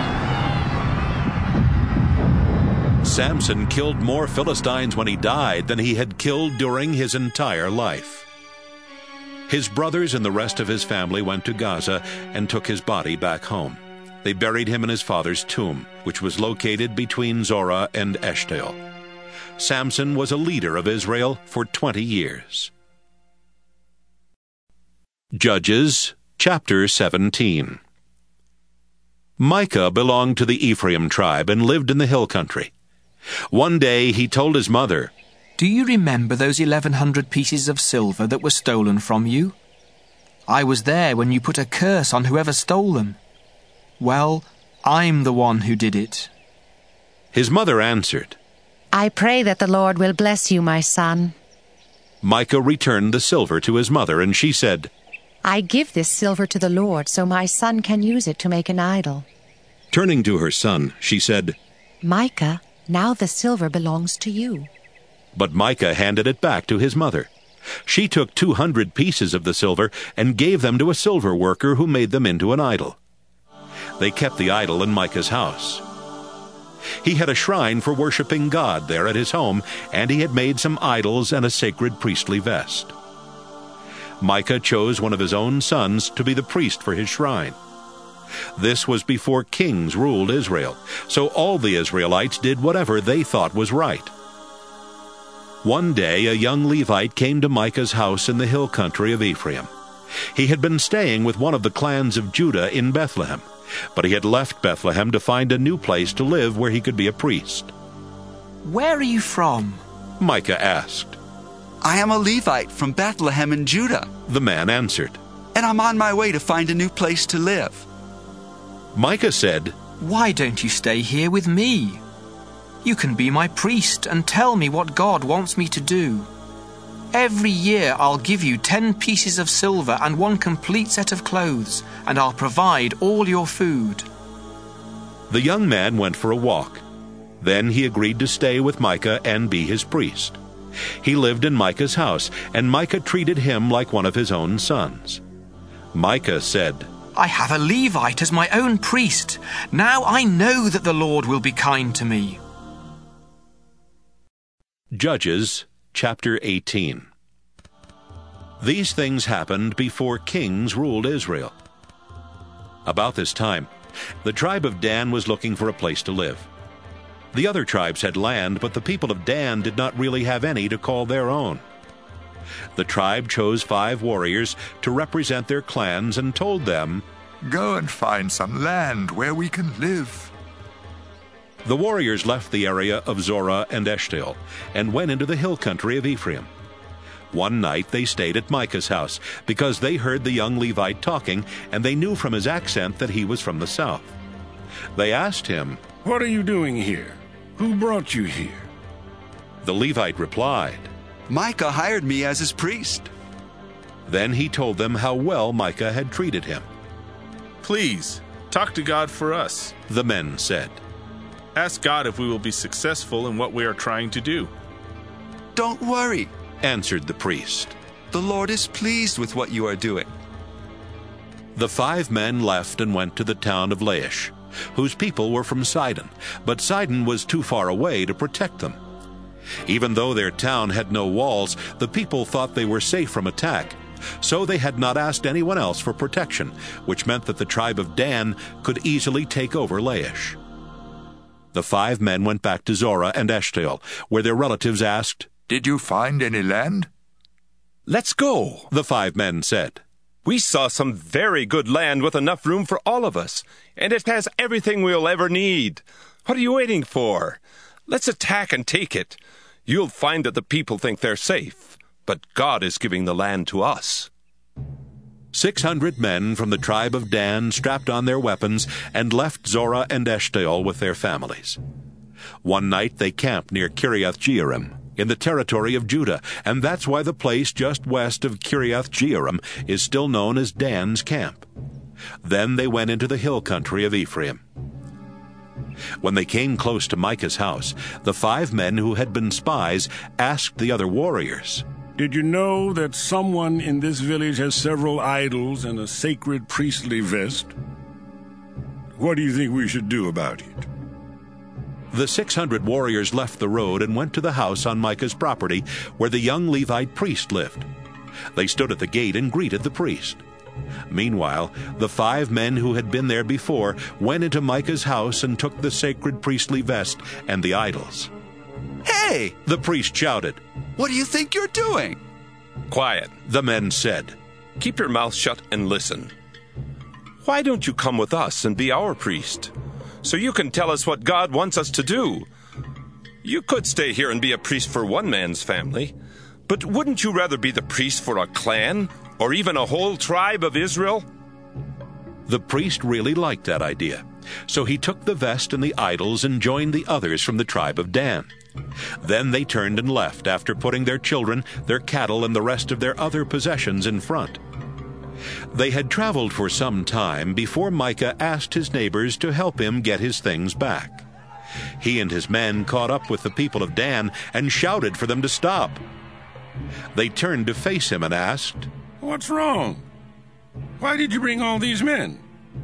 Samson killed more Philistines when he died than he had killed during his entire life. His brothers and the rest of his family went to Gaza and took his body back home. They buried him in his father's tomb, which was located between Zorah and Eshtaol. Samson was a leader of Israel for twenty years. Judges chapter seventeen. Micah belonged to the Ephraim tribe and lived in the hill country. One day he told his mother, "Do you remember those eleven hundred pieces of silver that were stolen from you? I was there when you put a curse on whoever stole them. Well, I'm the one who did it." His mother answered, "I pray that the Lord will bless you, my son." Micah returned the silver to his mother, and she said, "I give this silver to the Lord so my son can use it to make an idol." Turning to her son, she said, "Micah, now the silver belongs to you." But Micah handed it back to his mother. She took two hundred pieces of the silver and gave them to a silver worker who made them into an idol. They kept the idol in Micah's house. He had a shrine for worshiping God there at his home, and he had made some idols and a sacred priestly vest. Micah chose one of his own sons to be the priest for his shrine. This was before kings ruled Israel, so all the Israelites did whatever they thought was right. One day a young Levite came to Micah's house in the hill country of Ephraim. He had been staying with one of the clans of Judah in Bethlehem, but he had left Bethlehem to find a new place to live where he could be a priest. "Where are you from?" Micah asked. "I am a Levite from Bethlehem in Judah," the man answered, "and I'm on my way to find a new place to live." Micah said, "Why don't you stay here with me? You can be my priest and tell me what God wants me to do." Every year I'll give you ten pieces of silver and one complete set of clothes, and I'll provide all your food." The young man went for a walk. Then he agreed to stay with Micah and be his priest. He lived in Micah's house, and Micah treated him like one of his own sons. Micah said, "I have a Levite as my own priest. Now I know that the Lord will be kind to me." Judges chapter eighteen. These things happened before kings ruled Israel. About this time, the tribe of Dan was looking for a place to live. The other tribes had land, but the people of Dan did not really have any to call their own. The tribe chose five warriors to represent their clans and told them, "Go and find some land where we can live." The warriors left the area of Zorah and Eshtaol and went into the hill country of Ephraim. One night they stayed at Micah's house because they heard the young Levite talking, and they knew from his accent that he was from the south. They asked him, "What are you doing here? Who brought you here?" The Levite replied, "Micah hired me as his priest." Then he told them how well Micah had treated him. "Please, talk to God for us," the men said. "Ask God if we will be successful in what we are trying to do." "Don't worry," answered the priest. "The Lord is pleased with what you are doing." The five men left and went to the town of Laish, whose people were from Sidon, but Sidon was too far away to protect them. Even though their town had no walls, the people thought they were safe from attack, so they had not asked anyone else for protection, which meant that the tribe of Dan could easily take over Laish. The five men went back to Zorah and Eshtaol, where their relatives asked, "Did you find any land?" "Let's go," the five men said. "We saw some very good land with enough room for all of us, and it has everything we'll ever need. What are you waiting for? Let's attack and take it. You'll find that the people think they're safe, but God is giving the land to us." Six hundred men from the tribe of Dan strapped on their weapons and left Zorah and Eshtaol with their families. One night they camped near Kiriath Jearim, in the territory of Judah, and that's why the place just west of Kiriath Jearim is still known as Dan's camp. Then they went into the hill country of Ephraim. When they came close to Micah's house, the five men who had been spies asked the other warriors, "Did you know that someone in this village has several idols and a sacred priestly vest? What do you think we should do about it?" The six hundred warriors left the road and went to the house on Micah's property where the young Levite priest lived. They stood at the gate and greeted the priest. Meanwhile, the five men who had been there before went into Micah's house and took the sacred priestly vest and the idols. "Hey!" the priest shouted. "What do you think you're doing?" "Quiet," the men said. "Keep your mouth shut and listen. Why don't you come with us and be our priest, so you can tell us what God wants us to do? You could stay here and be a priest for one man's family, but wouldn't you rather be the priest for a clan, or even a whole tribe of Israel?" The priest really liked that idea, so he took the vest and the idols and joined the others from the tribe of Dan. Then they turned and left after putting their children, their cattle, and the rest of their other possessions in front. They had traveled for some time before Micah asked his neighbors to help him get his things back. He and his men caught up with the people of Dan and shouted for them to stop. They turned to face him and asked, "What's wrong? Why did you bring all these men?"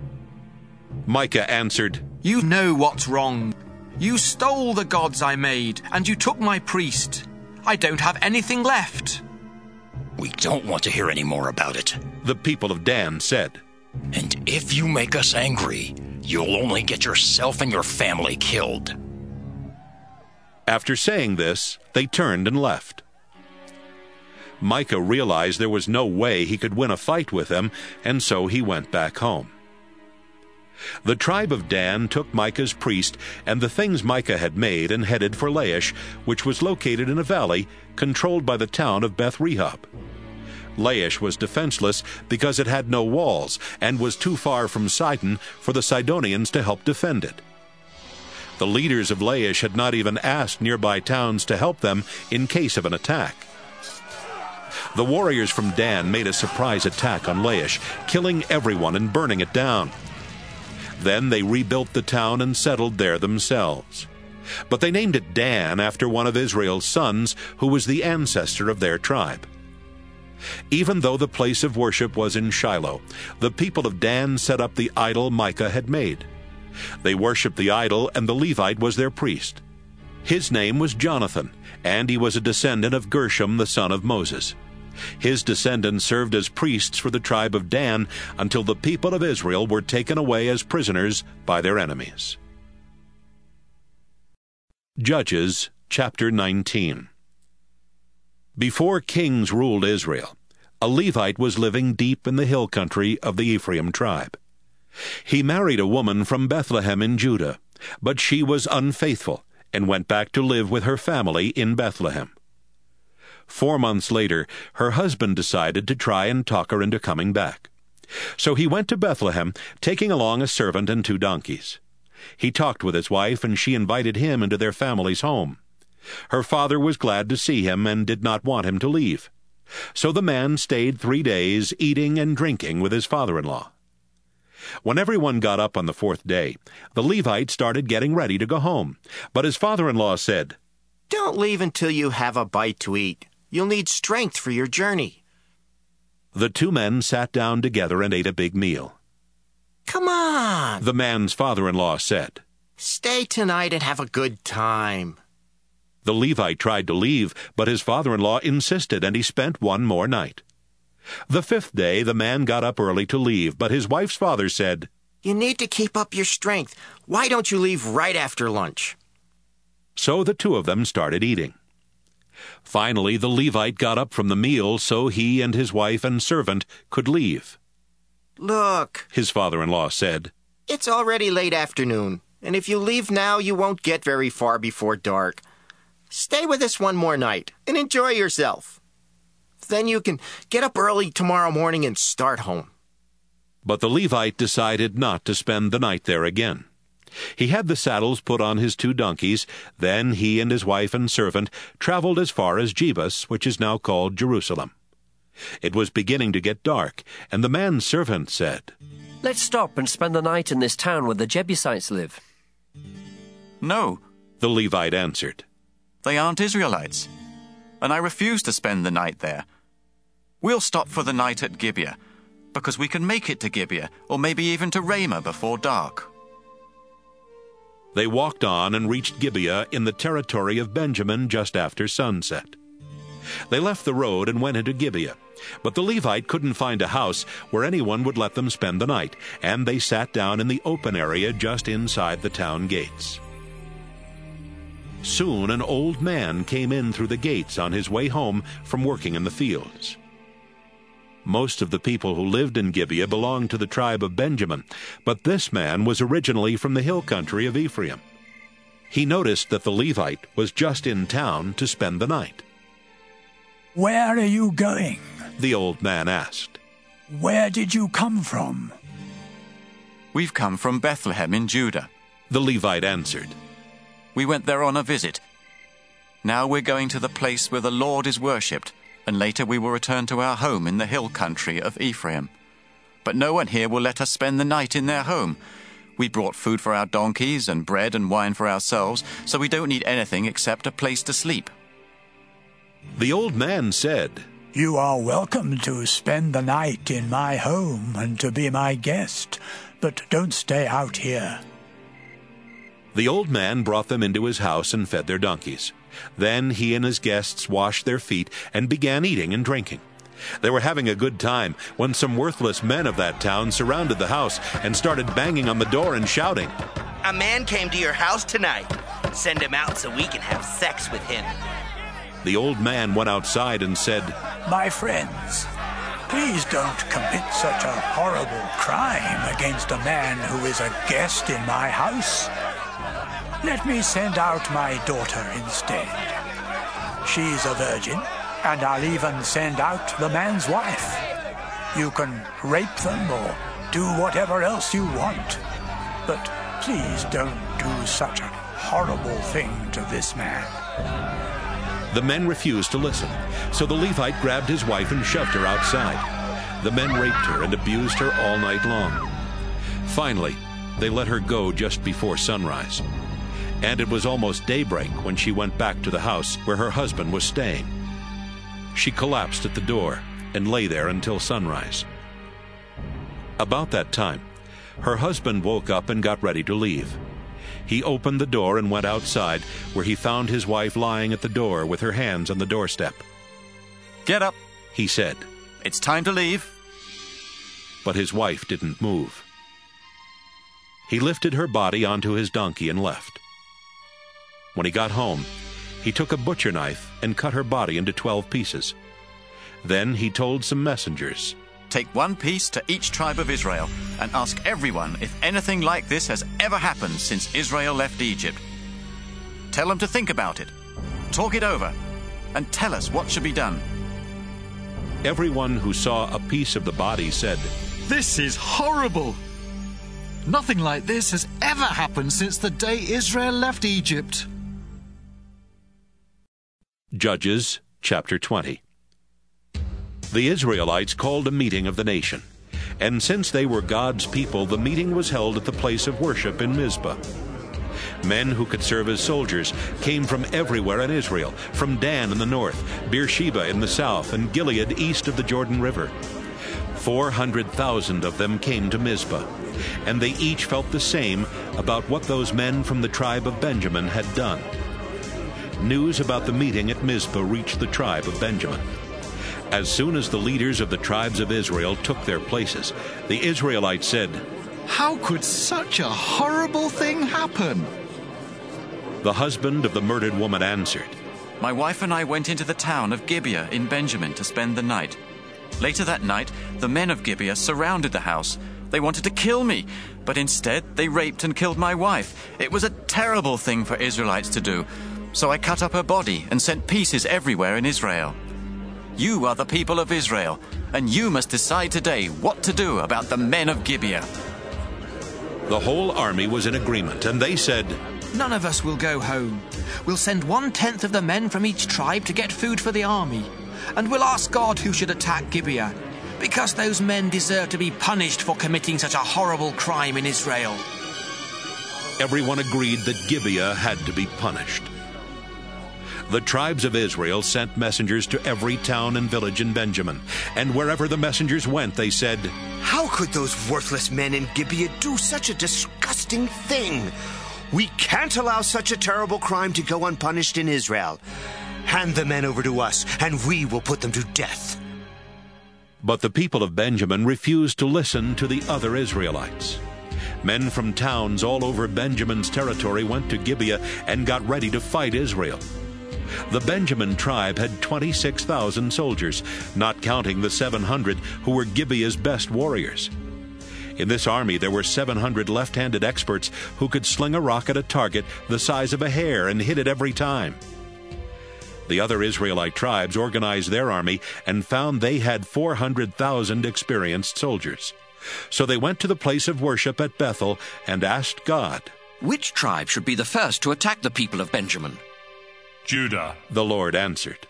Micah answered, "You know what's wrong. You stole the gods I made, and you took my priest. I don't have anything left." "We don't want to hear any more about it," the people of Dan said. "And if you make us angry, you'll only get yourself and your family killed." After saying this, they turned and left. Micah realized there was no way he could win a fight with them, and so he went back home. The tribe of Dan took Micah's priest and the things Micah had made and headed for Laish, which was located in a valley controlled by the town of Beth Rehob. Laish was defenseless because it had no walls and was too far from Sidon for the Sidonians to help defend it. The leaders of Laish had not even asked nearby towns to help them in case of an attack. The warriors from Dan made a surprise attack on Laish, killing everyone and burning it down. Then they rebuilt the town and settled there themselves. But they named it Dan after one of Israel's sons, who was the ancestor of their tribe. Even though the place of worship was in Shiloh, the people of Dan set up the idol Micah had made. They worshipped the idol, and the Levite was their priest. His name was Jonathan, and he was a descendant of Gershom, the son of Moses. His descendants served as priests for the tribe of Dan until the people of Israel were taken away as prisoners by their enemies. Judges chapter nineteen. Before kings ruled Israel, a Levite was living deep in the hill country of the Ephraim tribe. He married a woman from Bethlehem in Judah, but she was unfaithful and went back to live with her family in Bethlehem. Four months later, her husband decided to try and talk her into coming back. So he went to Bethlehem, taking along a servant and two donkeys. He talked with his wife, and she invited him into their family's home. Her father was glad to see him and did not want him to leave. So the man stayed three days, eating and drinking with his father-in-law. When everyone got up on the fourth day, the Levite started getting ready to go home. But his father-in-law said, "Don't leave until you have a bite to eat. You'll need strength for your journey." The two men sat down together and ate a big meal. "Come on," the man's father-in-law said. "Stay tonight and have a good time." The Levite tried to leave, but his father-in-law insisted, and he spent one more night. The fifth day the man got up early to leave, but his wife's father said, "You need to keep up your strength. Why don't you leave right after lunch?" So the two of them started eating. Finally, the Levite got up from the meal so he and his wife and servant could leave. "Look," his father-in-law said, "it's already late afternoon, and if you leave now, you won't get very far before dark. Stay with us one more night and enjoy yourself. Then you can get up early tomorrow morning and start home." But the Levite decided not to spend the night there again. He had the saddles put on his two donkeys. Then he and his wife and servant traveled as far as Jebus, which is now called Jerusalem. It was beginning to get dark, and the man's servant said, "Let's stop and spend the night in this town where the Jebusites live." "No," the Levite answered. "They aren't Israelites, and I refuse to spend the night there. We'll stop for the night at Gibeah, because we can make it to Gibeah, or maybe even to Ramah before dark." They walked on and reached Gibeah in the territory of Benjamin just after sunset. They left the road and went into Gibeah, but the Levite couldn't find a house where anyone would let them spend the night, and they sat down in the open area just inside the town gates. Soon an old man came in through the gates on his way home from working in the fields. Most of the people who lived in Gibeah belonged to the tribe of Benjamin, but this man was originally from the hill country of Ephraim. He noticed that the Levite was just in town to spend the night. "Where are you going?" the old man asked. "Where did you come from?" "We've come from Bethlehem in Judah," the Levite answered. "We went there on a visit. Now we're going to the place where the Lord is worshipped, and later we will return to our home in the hill country of Ephraim. But no one here will let us spend the night in their home. We brought food for our donkeys and bread and wine for ourselves, so we don't need anything except a place to sleep." The old man said, "You are welcome to spend the night in my home and to be my guest, but don't stay out here." The old man brought them into his house and fed their donkeys. Then he and his guests washed their feet and began eating and drinking. They were having a good time when some worthless men of that town surrounded the house and started banging on the door and shouting, "A man came to your house tonight. Send him out so we can have sex with him." The old man went outside and said, "My friends, please don't commit such a horrible crime against a man who is a guest in my house. Let me send out my daughter instead. She's a virgin, and I'll even send out the man's wife. You can rape them or do whatever else you want, but please don't do such a horrible thing to this man." The men refused to listen, so the Levite grabbed his wife and shoved her outside. The men raped her and abused her all night long. Finally, they let her go just before sunrise. And it was almost daybreak when she went back to the house where her husband was staying. She collapsed at the door and lay there until sunrise. About that time, her husband woke up and got ready to leave. He opened the door and went outside, where he found his wife lying at the door with her hands on the doorstep. "Get up," he said. "It's time to leave." But his wife didn't move. He lifted her body onto his donkey and left. When he got home, he took a butcher knife and cut her body into twelve pieces. Then he told some messengers, "Take one piece to each tribe of Israel and ask everyone if anything like this has ever happened since Israel left Egypt. Tell them to think about it, talk it over, and tell us what should be done." Everyone who saw a piece of the body said, "This is horrible. Nothing like this has ever happened since the day Israel left Egypt." Judges chapter twenty. The Israelites called a meeting of the nation, and since they were God's people, the meeting was held at the place of worship in Mizpah. Men who could serve as soldiers came from everywhere in Israel, from Dan in the north, Beersheba in the south, and Gilead east of the Jordan River. Four hundred thousand of them came to Mizpah, and they each felt the same about what those men from the tribe of Benjamin had done. News about the meeting at Mizpah reached the tribe of Benjamin. As soon as the leaders of the tribes of Israel took their places, the Israelites said, "How could such a horrible thing happen?" The husband of the murdered woman answered, "My wife and I went into the town of Gibeah in Benjamin to spend the night. Later that night, the men of Gibeah surrounded the house. They wanted to kill me, but instead they raped and killed my wife. It was a terrible thing for Israelites to do, so I cut up her body and sent pieces everywhere in Israel. You are the people of Israel, and you must decide today what to do about the men of Gibeah." The whole army was in agreement, and they said, "None of us will go home. We'll send one-tenth of the men from each tribe to get food for the army, and we'll ask God who should attack Gibeah, because those men deserve to be punished for committing such a horrible crime in Israel." Everyone agreed that Gibeah had to be punished. The tribes of Israel sent messengers to every town and village in Benjamin, and wherever the messengers went, they said, "How could those worthless men in Gibeah do such a disgusting thing? We can't allow such a terrible crime to go unpunished in Israel. Hand the men over to us, and we will put them to death." But the people of Benjamin refused to listen to the other Israelites. Men from towns all over Benjamin's territory went to Gibeah and got ready to fight Israel. The Benjamin tribe had twenty-six thousand soldiers, not counting the seven hundred who were Gibeah's best warriors. In this army there were seven hundred left-handed experts who could sling a rock at a target the size of a hair and hit it every time. The other Israelite tribes organized their army and found they had four hundred thousand experienced soldiers. So they went to the place of worship at Bethel and asked God, "Which tribe should be the first to attack the people of Benjamin?" "Judah," the Lord answered.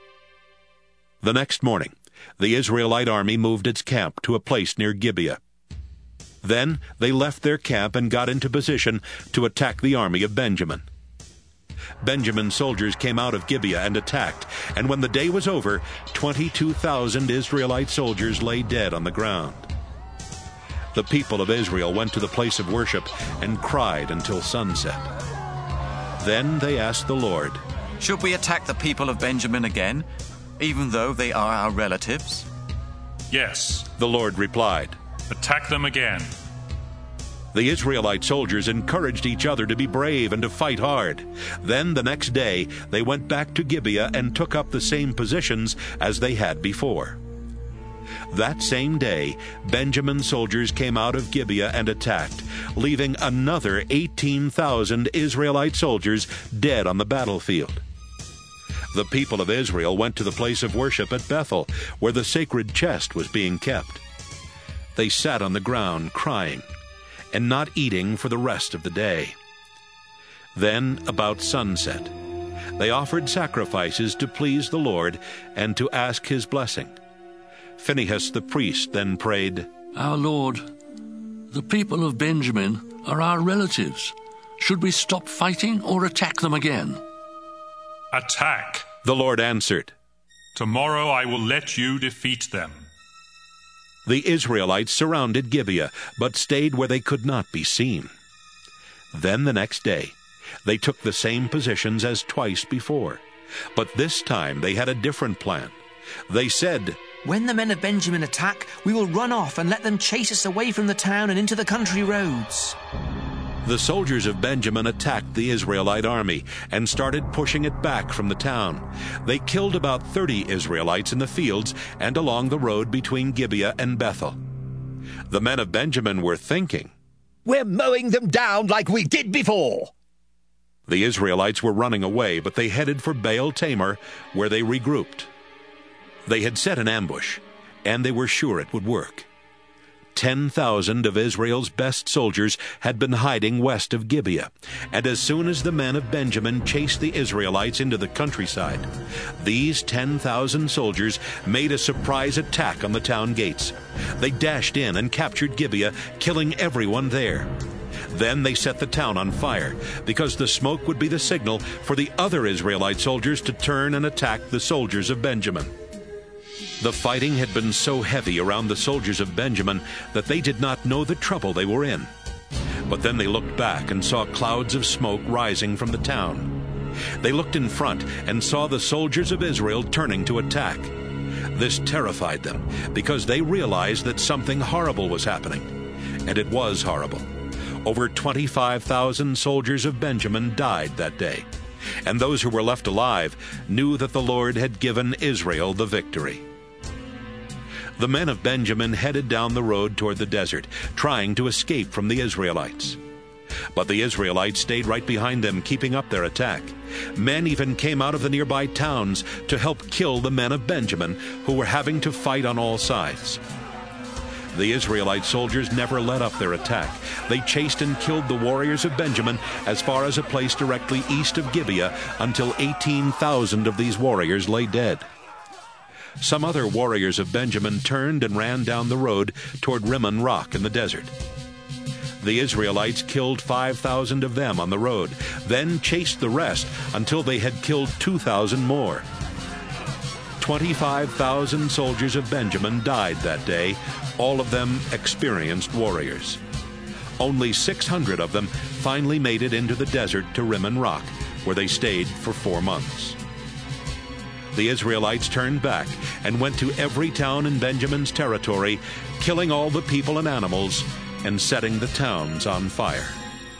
The next morning, the Israelite army moved its camp to a place near Gibeah. Then they left their camp and got into position to attack the army of Benjamin. Benjamin's soldiers came out of Gibeah and attacked, and when the day was over, twenty-two thousand Israelite soldiers lay dead on the ground. The people of Israel went to the place of worship and cried until sunset. Then they asked the Lord, "Should we attack the people of Benjamin again, even though they are our relatives?" "Yes," the Lord replied. "Attack them again." The Israelite soldiers encouraged each other to be brave and to fight hard. Then the next day they went back to Gibeah and took up the same positions as they had before. That same day, Benjamin's soldiers came out of Gibeah and attacked, leaving another eighteen thousand Israelite soldiers dead on the battlefield. The people of Israel went to the place of worship at Bethel, where the sacred chest was being kept. They sat on the ground crying and not eating for the rest of the day. Then, about sunset, They offered sacrifices to please the Lord and to ask his blessing. Phinehas the priest then prayed, Our Lord, the people of Benjamin are our relatives. Should we stop fighting or attack them again? Attack. The Lord answered, Tomorrow I will let you defeat them. The Israelites surrounded Gibeah, but stayed where they could not be seen. Then the next day, they took the same positions as twice before, but this time they had a different plan. They said, When the men of Benjamin attack, we will run off and let them chase us away from the town and into the country roads. The soldiers of Benjamin attacked the Israelite army and started pushing it back from the town. They killed about thirty Israelites in the fields and along the road between Gibeah and Bethel. The men of Benjamin were thinking, We're mowing them down like we did before. The Israelites were running away, but they headed for Baal Tamar, where they regrouped. They had set an ambush, and they were sure it would work. Ten thousand of Israel's best soldiers had been hiding west of Gibeah, and as soon as the men of Benjamin chased the Israelites into the countryside, these ten thousand soldiers made a surprise attack on the town gates. They dashed in and captured Gibeah, killing everyone there. Then they set the town on fire, because the smoke would be the signal for the other Israelite soldiers to turn and attack the soldiers of Benjamin. The fighting had been so heavy around the soldiers of Benjamin that they did not know the trouble they were in. But then they looked back and saw clouds of smoke rising from the town. They looked in front and saw the soldiers of Israel turning to attack. This terrified them, because they realized that something horrible was happening. And it was horrible. Over twenty-five thousand soldiers of Benjamin died that day, and those who were left alive knew that the Lord had given Israel the victory. The men of Benjamin headed down the road toward the desert, trying to escape from the Israelites. But the Israelites stayed right behind them, keeping up their attack. Men even came out of the nearby towns to help kill the men of Benjamin, who were having to fight on all sides. The Israelite soldiers never let up their attack. They chased and killed the warriors of Benjamin as far as a place directly east of Gibeah, until eighteen thousand of these warriors lay dead. Some other warriors of Benjamin turned and ran down the road toward Rimmon Rock in the desert. The Israelites killed five thousand of them on the road, then chased the rest until they had killed two thousand more. twenty-five thousand soldiers of Benjamin died that day, all of them experienced warriors. Only six hundred of them finally made it into the desert to Rimmon Rock, where they stayed for four months. The Israelites turned back and went to every town in Benjamin's territory, killing all the people and animals and setting the towns on fire.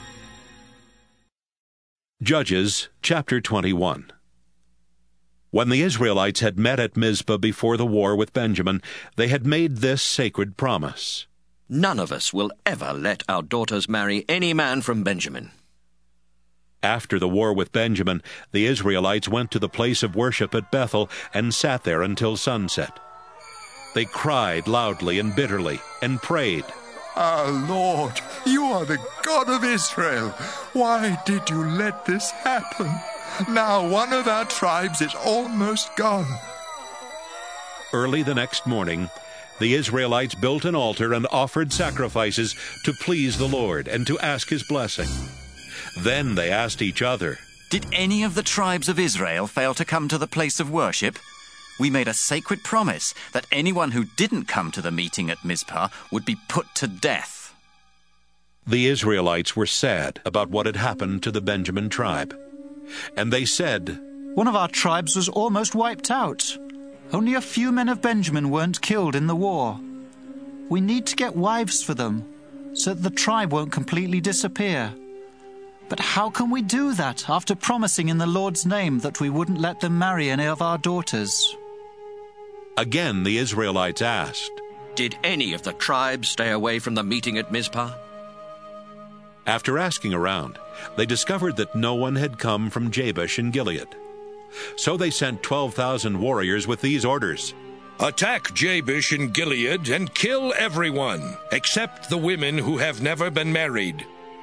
Judges chapter twenty-one. When the Israelites had met at Mizpah before the war with Benjamin, they had made this sacred promise. None of us will ever let our daughters marry any man from Benjamin. After the war with Benjamin, the Israelites went to the place of worship at Bethel and sat there until sunset. They cried loudly and bitterly and prayed, Our Lord, you are the God of Israel. Why did you let this happen? Now one of our tribes is almost gone. Early the next morning, the Israelites built an altar and offered sacrifices to please the Lord and to ask his blessing. Then they asked each other, Did any of the tribes of Israel fail to come to the place of worship? We made a sacred promise that anyone who didn't come to the meeting at Mizpah would be put to death. The Israelites were sad about what had happened to the Benjamin tribe. And they said, One of our tribes was almost wiped out. Only a few men of Benjamin weren't killed in the war. We need to get wives for them, so that the tribe won't completely disappear. But how can we do that after promising in the Lord's name that we wouldn't let them marry any of our daughters? Again the Israelites asked, Did any of the tribes stay away from the meeting at Mizpah? After asking around, they discovered that no one had come from Jabesh in Gilead. So they sent twelve thousand warriors with these orders. Attack Jabesh in Gilead and kill everyone, except the women who have never been married.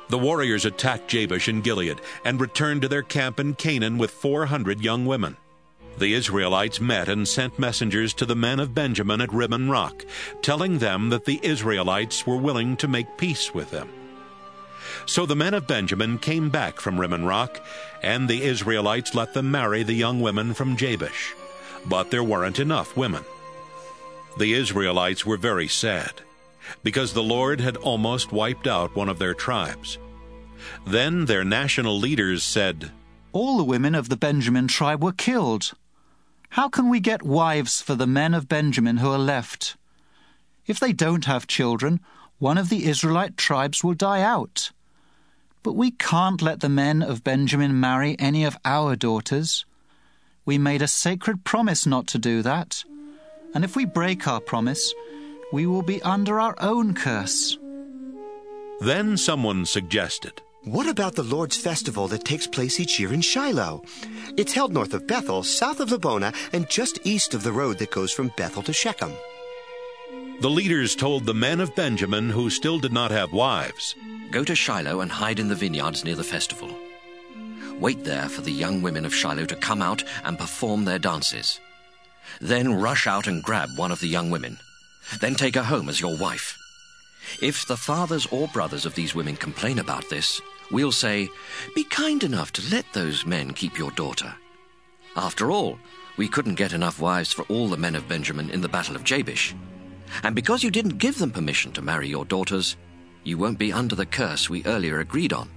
The warriors attacked Jabesh in Gilead and returned to their camp in Canaan with four hundred young women. The Israelites met and sent messengers to the men of Benjamin at Rimmon Rock, telling them that the Israelites were willing to make peace with them. So the men of Benjamin came back from Rimmon Rock, and the Israelites let them marry the young women from Jabesh. But there weren't enough women. The Israelites were very sad, because the Lord had almost wiped out one of their tribes. Then their national leaders said, "All the women of the Benjamin tribe were killed. How can we get wives for the men of Benjamin who are left? If they don't have children, one of the Israelite tribes will die out. But we can't let the men of Benjamin marry any of our daughters. We made a sacred promise not to do that, and if we break our promise, we will be under our own curse." Then someone suggested, "What about the Lord's festival that takes place each year in Shiloh? It's held north of Bethel, south of Lebonah, and just east of the road that goes from Bethel to Shechem." The leaders told the men of Benjamin who still did not have wives, "Go to Shiloh and hide in the vineyards near the festival. Wait there for the young women of Shiloh to come out and perform their dances. Then rush out and grab one of the young women. Then take her home as your wife. If the fathers or brothers of these women complain about this, we'll say, 'Be kind enough to let those men keep your daughter.' After all, we couldn't get enough wives for all the men of Benjamin in the battle of Jabesh. And because you didn't give them permission to marry your daughters, you won't be under the curse we earlier agreed on."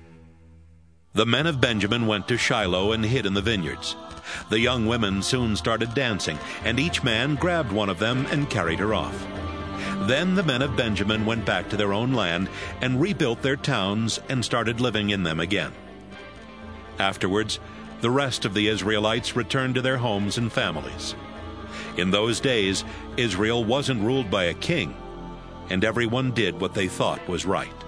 The men of Benjamin went to Shiloh and hid in the vineyards. The young women soon started dancing, and each man grabbed one of them and carried her off. Then the men of Benjamin went back to their own land and rebuilt their towns and started living in them again. Afterwards, the rest of the Israelites returned to their homes and families. In those days, Israel wasn't ruled by a king, and everyone did what they thought was right.